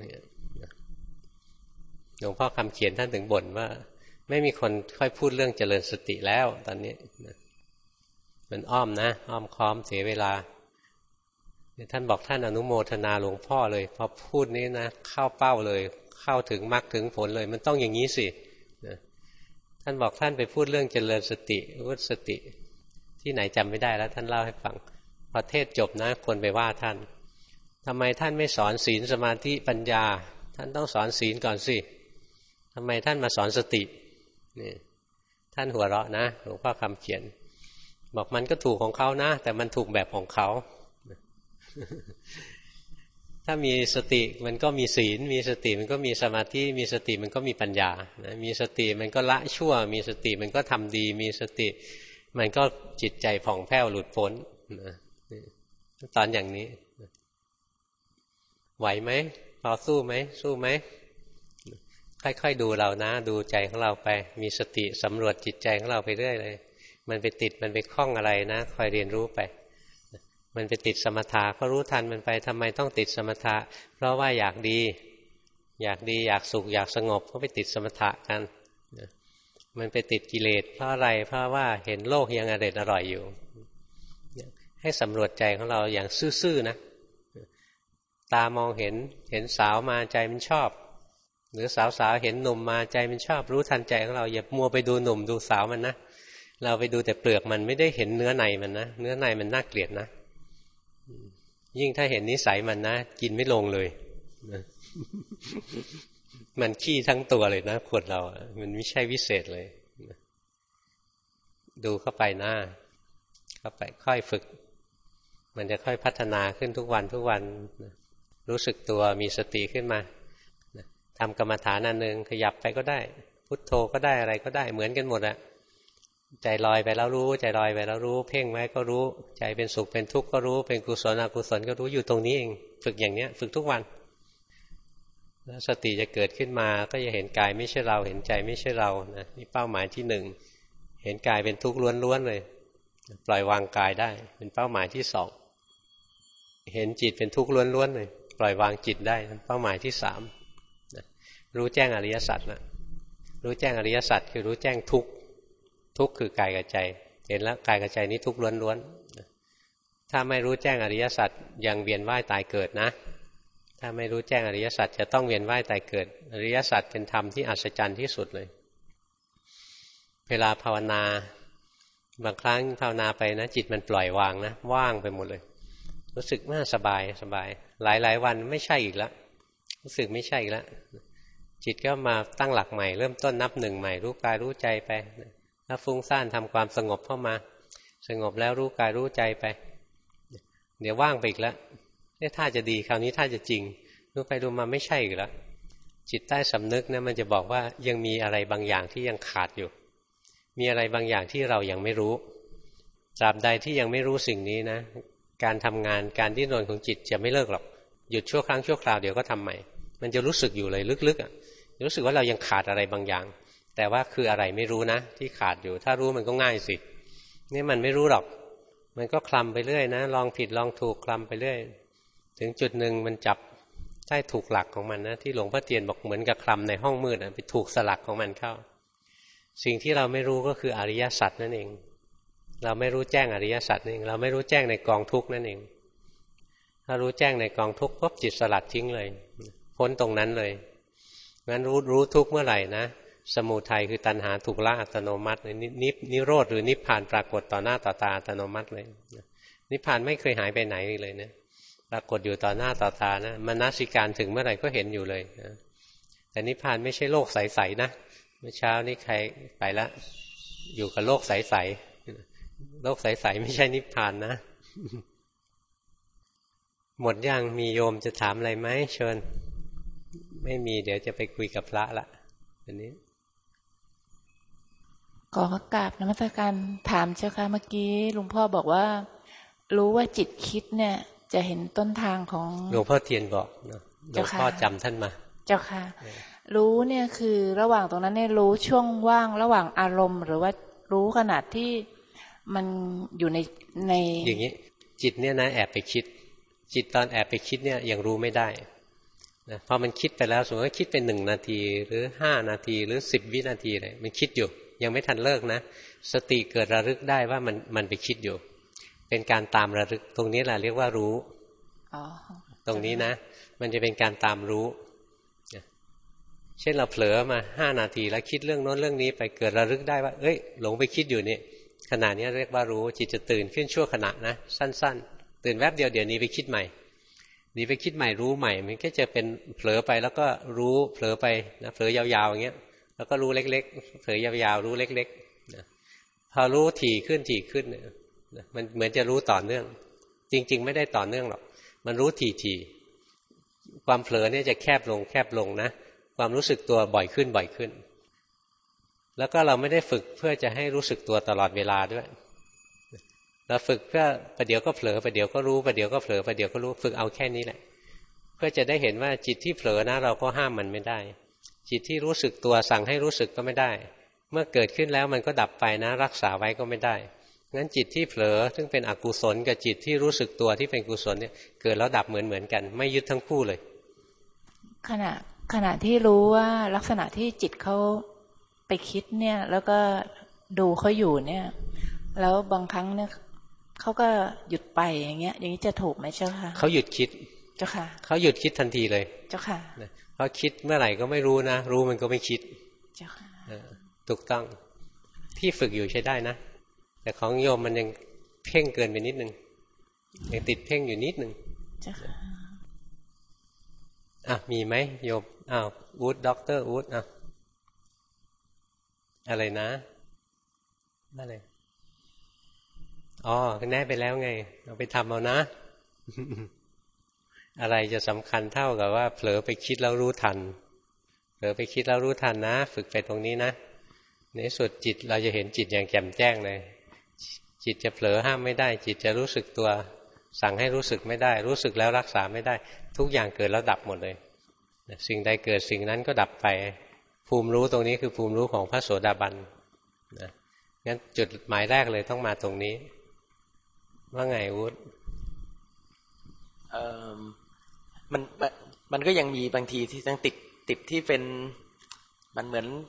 หลวงพ่อคำเขียนท่านถึงบ่นว่าไม่มีคนค่อยพูดเรื่องเจริญสติแล้วตอนนี้มันอ้อมนะอ้อมค้อมเสียเวลาท่านบอกท่านอนุโมทนาหลวงพ่อเลยพอพูดนี้นะเข้าเป้าเลยเข้าถึงมรรคถึงผลเลยมันต้องอย่างนี้สิท่านบอกท่านไปพูดเรื่องเจริญสติวุฒิสติที่ไหนจำไม่ได้แล้วท่านเล่าให้ฟังพอเทศจบนะคนไปว่าท่านทำไมท่านไม่สอนศีลสมาธิปัญญาท่านต้องสอนศีลก่อนสิทำไมท่านมาสอนสตินี่ท่านหัวเราะนะหลวงพ่อคำเขียนบอกมันก็ถูกของเขานะแต่มันถูกแบบของเขาถ้ามีสติมันก็มีศีลมีสติมันก็มีสมาธิมีสติมันก็มีปัญญานะมีสติมันก็ละชั่วมีสติมันก็ทำดีมีสติมันก็จิตใจผ่องแผ้วหลุดพ้นนะตอนอย่างนี้ไหวไหมพอสู้ไหมสู้ไหมค่อยๆดูเรานะดูใจของเราไปมีสติสำรวจจิตใจของเราไปเรื่อยเลยมันไปติดมันไปคล้องอะไรนะคอยเรียนรู้ไปมันไปติดสมถะก็รู้ทันมันไปทำไมต้องติดสมถะเพราะว่าอยากดีอยากดีอยากสุขอยากสงบก็ไปติดสมถะกันมันไปติดกิเลสเพราะอะไรเพราะว่าเห็นโลกยังอร่อยอร่อยอยู่ให้สำรวจใจของเราอย่างซื่อๆนะตามองเห็นเห็นสาวมาใจมันชอบหรือสาวๆเห็นหนุ่มมาใจมันชอบรู้ทันใจของเราอย่ามัวไปดูหนุ่มดูสาวมันนะเราไปดูแต่เปลือกมันไม่ได้เห็นเนื้อในมันนะเนื้อในมันน่าเกลียดนะยิ่งถ้าเห็นนิสัยมันนะกินไม่ลงเลยมันขี้ทั้งตัวเลยนะคนเรามันไม่ใช่วิเศษเลยดูเข้าไปนะเข้าไปค่อยฝึกมันจะค่อยพัฒนาขึ้นทุกวันทุกวันรู้สึกตัวมีสติขึ้นมาทำกรรมฐานอันหนึ่งขยับไปก็ได้พุทโธก็ได้อะไรก็ได้เหมือนกันหมดอะใจลอยไปแล้วรู้ใจลอยไปแล้วรู้เพ่งไว้ก็รู้ใจเป็นสุขเป็นทุกข์ก็รู้เป็นกุศลอกุศลก็รู้อยู่ตรงนี้เองฝึกอย่างเนี้ยฝึกทุกวันแล้วสติจะเกิดขึ้นมาก็จะเห็นกายไม่ใช่เราเห็นใจไม่ใช่เรานะนี่เป้าหมายที่หนึ่งเห็นกายเป็นทุกข์ล้วนๆเลยปล่อยวางกายได้เป็นเป้าหมายที่สองเห็นจิตเป็นทุกข์ล้วนๆเลยปล่อยวางจิตได้เป็นเป้าหมายที่สามรู้แจ้งอริยสัจนะรู้แจ้งอริยสัจคือรู้แจ้งทุกข์ทุกข์คือกายกับใจเห็นแล้วกายกับใจนี้ทุกข์ล้วนๆถ้าไม่รู้แจ้งอริยสัจยังเวียนว่ายตายเกิดนะถ้าไม่รู้แจ้งอริยสัจจะต้องเวียนว่ายตายเกิดอริยสัจเป็นธรรมที่อัศจรรย์ที่สุดเลยเวลาภาวนาบางครั้งภาวนาไปนะจิตมันปล่อยวางนะว่างไปหมดเลยรู้สึกน่าสบายสบายหลายๆวันไม่ใช่อีกแล้วรู้สึกไม่ใช่อีกแล้วจิตก็มาตั้งหลักใหม่เริ่มต้นนับหนึ่งใหม่รู้กายรู้ใจไปถ้าฟุ้งซ่านทำความสงบเข้ามาสงบแล้วรู้กายรู้ใจไปเดี๋ยวว่างไปอีกแล้วนี่ถ้าจะดีคราวนี้ถ้าจะจริงดูไปดูมาไม่ใช่อีกแล้วจิตใต้สำนึกนะมันจะบอกว่ายังมีอะไรบางอย่างที่ยังขาดอยู่มีอะไรบางอย่างที่เรายังไม่รู้ตราบใดที่ยังไม่รู้สิ่งนี้นะการทำงานการดิ้นรนของจิตจะไม่เลิกหรอกหยุดชั่วครั้งชั่วคราวเดี๋ยวก็ทำใหม่มันจะรู้สึกอยู่เลยลึกๆอ่ะรู้สึกว่าเรายังขาดอะไรบางอย่างแต่ว่าคืออะไรไม่รู้นะที่ขาดอยู่ถ้ารู้มันก็ง่ายสินี่มันไม่รู้หรอกมันก็คลำไปเรื่อยนะลองผิดลองถูกคลำไปเรื่อยถึงจุดหนึ่งมันจับได้ถูกหลักของมันนะที่หลวงพ่อเทียนบอกเหมือนกับคลำในห้องมืดไปถูกสลักของมันเข้าสิ่งที่เราไม่รู้ก็คืออริยสัจนั่นเองเราไม่รู้แจ้งอริยสัจนั่นเองเราไม่รู้แจ้งในกองทุกข์นั่นเองถ้ารู้แจ้งในกองทุกข์ปุ๊บจิตสลัดทิ้งเลยพ้นตรงนั้นเลยงั้นรู้รู้ทุกข์เมื่อไหร่นะสมุทัยคือตัณหาถูกละอัตโนมัตินินินิโรธหรือนิพพานปรากฏต่อหน้าต่อตาอัตโนมัติเลยนิพพานไม่เคยหายไปไหนเลยนะปรากฏอยู่ต่อหน้าต่อตานะมนสิการถึงเมื่อไหร่ก็เห็นอยู่เลยนะแต่นิพพานไม่ใช่โลกใสๆนะเมื่อเช้านี้ใครไปละอยู่กับโลกใสๆโลกใสๆไม่ใช่นิพพานนะหมดยังมีโยมจะถามอะไรไหมเชิญไม่มีเดี๋ยวจะไปคุยกับพระละอันนี้ขอกราบนมัสการถามเจ้าค่ะเมื่อกี้หลวงพ่อบอกว่ารู้ว่าจิตคิดเนี่ยจะเห็นต้นทางของหลวงพ่อเทียนบอกเนาะหลวงพ่อจำท่านมาเจ้าค่ะรู้เนี่ยคือระหว่างตรงนั้นเนี่ยรู้ช่วงว่างระหว่างอารมณ์หรือว่ารู้ขนาดที่มันอยู่ในในอย่างนี้จิตเนี่ยนะแอบไปคิดจิตตอนแอบไปคิดเนี่ยยังรู้ไม่ได้นะพอมันคิดไปแล้วสมมติว่าคิดเป็นหนึ่งนาทีหรือห้านาทีหรือสิบวินาทีเลยมันคิดอยู่ยังไม่ทันเลิกนะสติเกิดระลึกได้ว่ามันมันไปคิดอยู่เป็นการตามระลึกตรงนี้แหละเรียกว่ารู้ตรงนี้นะมันจะเป็นการตามรู้เช่นเราเผลอมาห้านาทีแล้วคิดเรื่องโน้นเรื่องนี้ไปเกิดระลึกได้ว่าเอ้ยหลงไปคิดอยู่นี่ขณะนี้เรียกว่ารู้จิตจะตื่นขึ้นชั่วขณะนะสั้นๆตื่นแวบเดียวเดี๋ยวนี้ไปคิดใหม่นี่ไปคิดใหม่รู้ใหม่มันก็จะเป็นเผลอไปแล้วก็รู้เผลอไปนะเผลอยาวๆอย่างเงี้ยแล้วก็รู้เล็กๆเผลอยาวๆรู้เล็กๆนะพอรู้ถี่ขึ้นถี่ขึ้นเนี่ยมันเหมือนจะรู้ต่อเนื่องจริงๆไม่ได้ต่อเนื่องหรอกมันรู้ถี่ๆความเผลอเนี่ยจะแคบลงแคบลงนะความรู้สึกตัวบ่อยขึ้นบ่อยขึ้นแล้วก็เราไม่ได้ฝึกเพื่อจะให้รู้สึกตัวตลอดเวลาด้วยเราฝึกเพื่อประเดี๋ยวก็เผลอประเดี๋ยวก็รู้ประเดี๋ยวก็เผลอประเดี๋ยวก็รู้ฝึกเอาแค่นี้แหละเพื่อจะได้เห็นว่าจิตที่เผลอนะเราก็ห้ามมันไม่ได้จิตที่รู้สึกตัวสั่งให้รู้สึกก็ไม่ได้เมื่อเกิดขึ้นแล้วมันก็ดับไปนะรักษาไว้ก็ไม่ได้งั้นจิตที่เผลอซึ่งเป็นอกุศลกับจิตที่รู้สึกตัวที่เป็นกุศลเนี่ยเกิดแล้วดับเหมือนเหมือนกันไม่ยึดทั้งคู่เลยขณะขณะที่รู้ว่าลักษณะที่จิตเขาไปคิดเนี่ยแล้วก็ดูเขาอยู่เนี่ยแล้วบางครั้งเนี่ยเขาก็หยุดไปอย่างเงี้ยอย่างนี้จะถูกไหมเจ้าค่ะเขาหยุดคิดเจ้าค่ะเขาหยุดคิดทันทีเลยเจ้าค่ะเขาคิดเมื่อไหร่ก็ไม่รู้นะรู้มันก็ไม่คิดเจ้าค่ะถูกต้องที่ฝึกอยู่ใช้ได้นะแต่ของโยมมันยังเพ่งเกินไปนิดนึงยังติดเพ่งอยู่นิดนึงเจ้าค่ะอ่ะมีไหมโยมอ้าวอู๊ดด็อกเตอร์อู๊ดอ่ะอะไรนะอะไรอ๋อแน่ไปแล้วไงเอาไปทำเอานะ อะไรจะสำคัญเท่ากับว่าเผลอไปคิดแล้วรู้ทันเผลอไปคิดแล้วรู้ทันนะฝึกไปตรงนี้นะในสุดจิตเราจะเห็นจิตอย่างแจ่มแจ้งเลยจิตจะเผลอห้ามไม่ได้จิตจะรู้สึกตัวสั่งให้รู้สึกไม่ได้รู้สึกแล้วรักษาไม่ได้ทุกอย่างเกิดแล้วดับหมดเลยสิ่งใดเกิดสิ่งนั้นก็ดับไปภูมิรู้ตรงนี้คือภูมิรู้ของพระโสดาบันนะงั้นจุดหมายแรกเลยต้องมาตรงนี้ว่าไงวุฒิเอ่อมันมันก็ยังมีบางทีที่ต้องติดติดที่เป็นมันเหมือน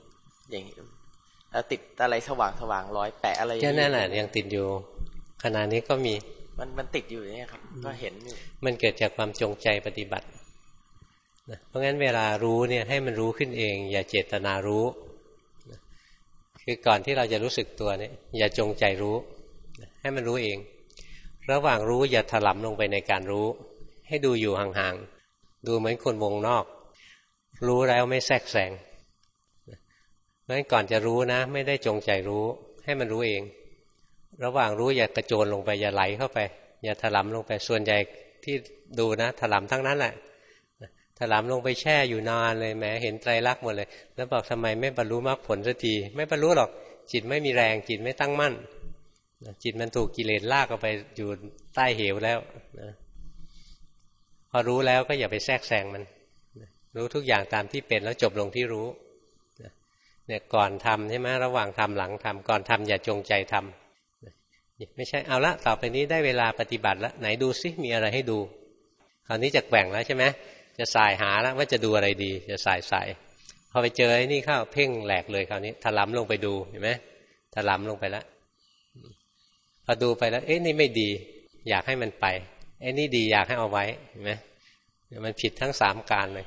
อย่างแล้วติดอะไรสว่างสว่างรอยแปะอะไรแค่นั้นแหละยังติดอยู่ขณะนี้ก็มีมันมันติดอยู่เนี่ยครับก็เห็นอยู่มันเกิดจากความจงใจปฏิบัตินะเพราะงั้นเวลารู้เนี่ยให้มันรู้ขึ้นเองอย่าเจตนารู้นะคือก่อนที่เราจะรู้สึกตัวเนี่ยอย่าจงใจรู้นะให้มันรู้เองระหว่างรู้อย่าถลำลงไปในการรู้ให้ดูอยู่ห่างๆดูเหมือนคนวงนอกรู้แล้วไม่แทรกแซงเพราะฉะนั้นก่อนจะรู้นะไม่ได้จงใจรู้ให้มันรู้เองระหว่างรู้อย่ากระโจนลงไปอย่าไหลเข้าไปอย่าถลำลงไปส่วนใหญ่ที่ดูนะถลำทั้งนั้นแหละถลำลงไปแช่อยู่นานเลยแม้เห็นไตรลักษณ์หมดเลยแล้วบอกทำไมไม่บรรลุมรรคผลสักทีไม่บรรลุหรอกจิตไม่มีแรงจิตไม่ตั้งมั่นจิตมันถูกกิเลสลากเอาไปอยู่ใต้เหวแล้วนะพอรู้แล้วก็อย่าไปแทรกแซงมันรู้ทุกอย่างตามที่เป็นแล้วจบลงที่รู้เนี่ยก่อนทำใช่ไหมระหว่างทำหลังทำก่อนทำอย่าจงใจทำไม่ใช่เอาละต่อไปนี้ได้เวลาปฏิบัติแล้วไหนดูซิมีอะไรให้ดูคราวนี้จะแกว่งแล้วใช่ไหมจะสายหาแล้วว่าจะดูอะไรดีจะสายสายพอไปเจอไอ้นี่เข้าเพ่งแหลกเลยคราวนี้ถลำลงไปดูเห็นไหมถลำลงไปแล้วพอดูไปแล้วเอ๊ะนี่ไม่ดีอยากให้มันไปไอ้นี่ดีอยากให้เอาไว้เห็นไหมมันผิดทั้งสามการเลย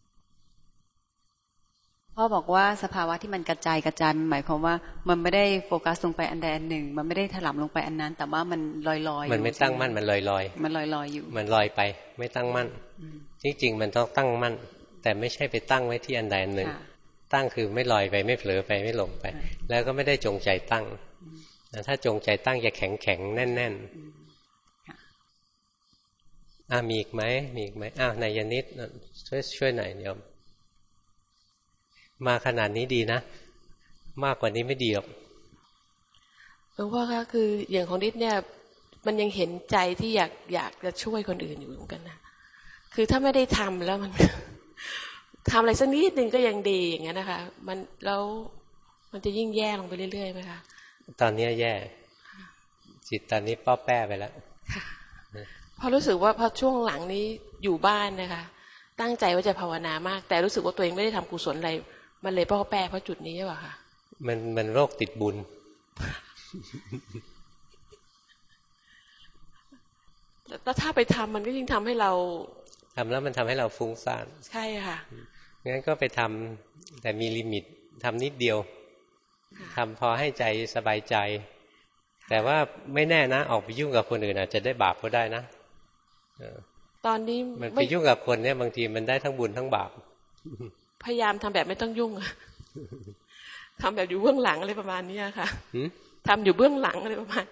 พ่อบอกว่าสภาวะที่มันกระจายกระจายมันหมายความว่ามันไม่ได้โฟกัสลงไปอันใดอันหนึ่งมันไม่ได้ถลำลงไปอันนั้นแต่ว่ามันลอยๆมันไม่ตั้งมั่นมันลอยๆมันลอยๆอยู่มันลอยไปไม่ตั้งมั่นจริงๆมันต้องตั้งมั่นแต่ไม่ใช่ไปตั้งไว้ที่อันใดอันหนึ่งตั้งคือไม่ลอยไปไม่เผลอไปไม่หลงไปแล้วก็ไม่ได้จงใจตั้งถ้าจงใจตั้งจะแข็งแข็งแน่นแน่นอ่ะมีอีกไหมมีอีกไหมอ้าวนายนิดช่วยช่วยหน่อยโยมมาขนาดนี้ดีนะมากกว่านี้ไม่ดีหรอกหลวงพ่อคะคืออย่างของนิดเนี่ยมันยังเห็นใจที่อยากอยากจะช่วยคนอื่นอยู่เหมือนกันนะคือถ้าไม่ได้ทำแล้วมันทำอะไรสักนิดนึงก็ยังดีอย่างนั้นนะคะมันแล้วมันจะยิ่งแย่ลงไปเรื่อยๆไหมคะตอนนี้แย่จิตตอนนี้ป้อแป้ไปแล้วพอรู้สึกว่าพอช่วงหลังนี้อยู่บ้านนะคะตั้งใจว่าจะภาวนามากแต่รู้สึกว่าตัวเองไม่ได้ทำกุศลอะไรมันเลยป้อแป้เพราะจุดนี้ใช่ป่ะคะมันมันโรคติดบุญแล้วถ้าไปทำมันก็ยิ่งทำให้เราทำแล้วมันทำให้เราฟุ้งซ่านใช่ค่ะงั้นก็ไปทำแต่มีลิมิตทำนิดเดียวทำพอให้ใจสบายใจแต่ว่าไม่แน่นะออกไปยุ่งกับคนอื่นอาจจะได้บาปก็ได้นะตอนนี้มันไปยุ่งกับคนเนี่ยบางทีมันได้ทั้งบุญทั้งบาปพยายามทำแบบไม่ต้องยุ่งทำแบบอยู่เบื้องหลังอะไรประมาณนี้ค่ะทำอยู่เบื้องหลังอะไรประมาณ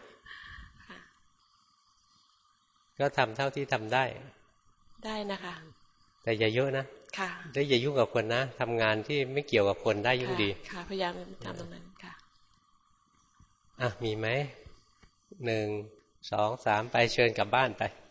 ก็ทำเท่าที่ทำได้ได้นะคะแต่อย่าเยอะนะค่ะแล้วอย่ายุ่งกับคนนะทำงานที่ไม่เกี่ยวกับคนได้ยิ่งดีค่ะพยายามทำตรงนั้นค่ะอ่ะมีไหมหนึ่งสองสามไปเชิญกลับบ้านไป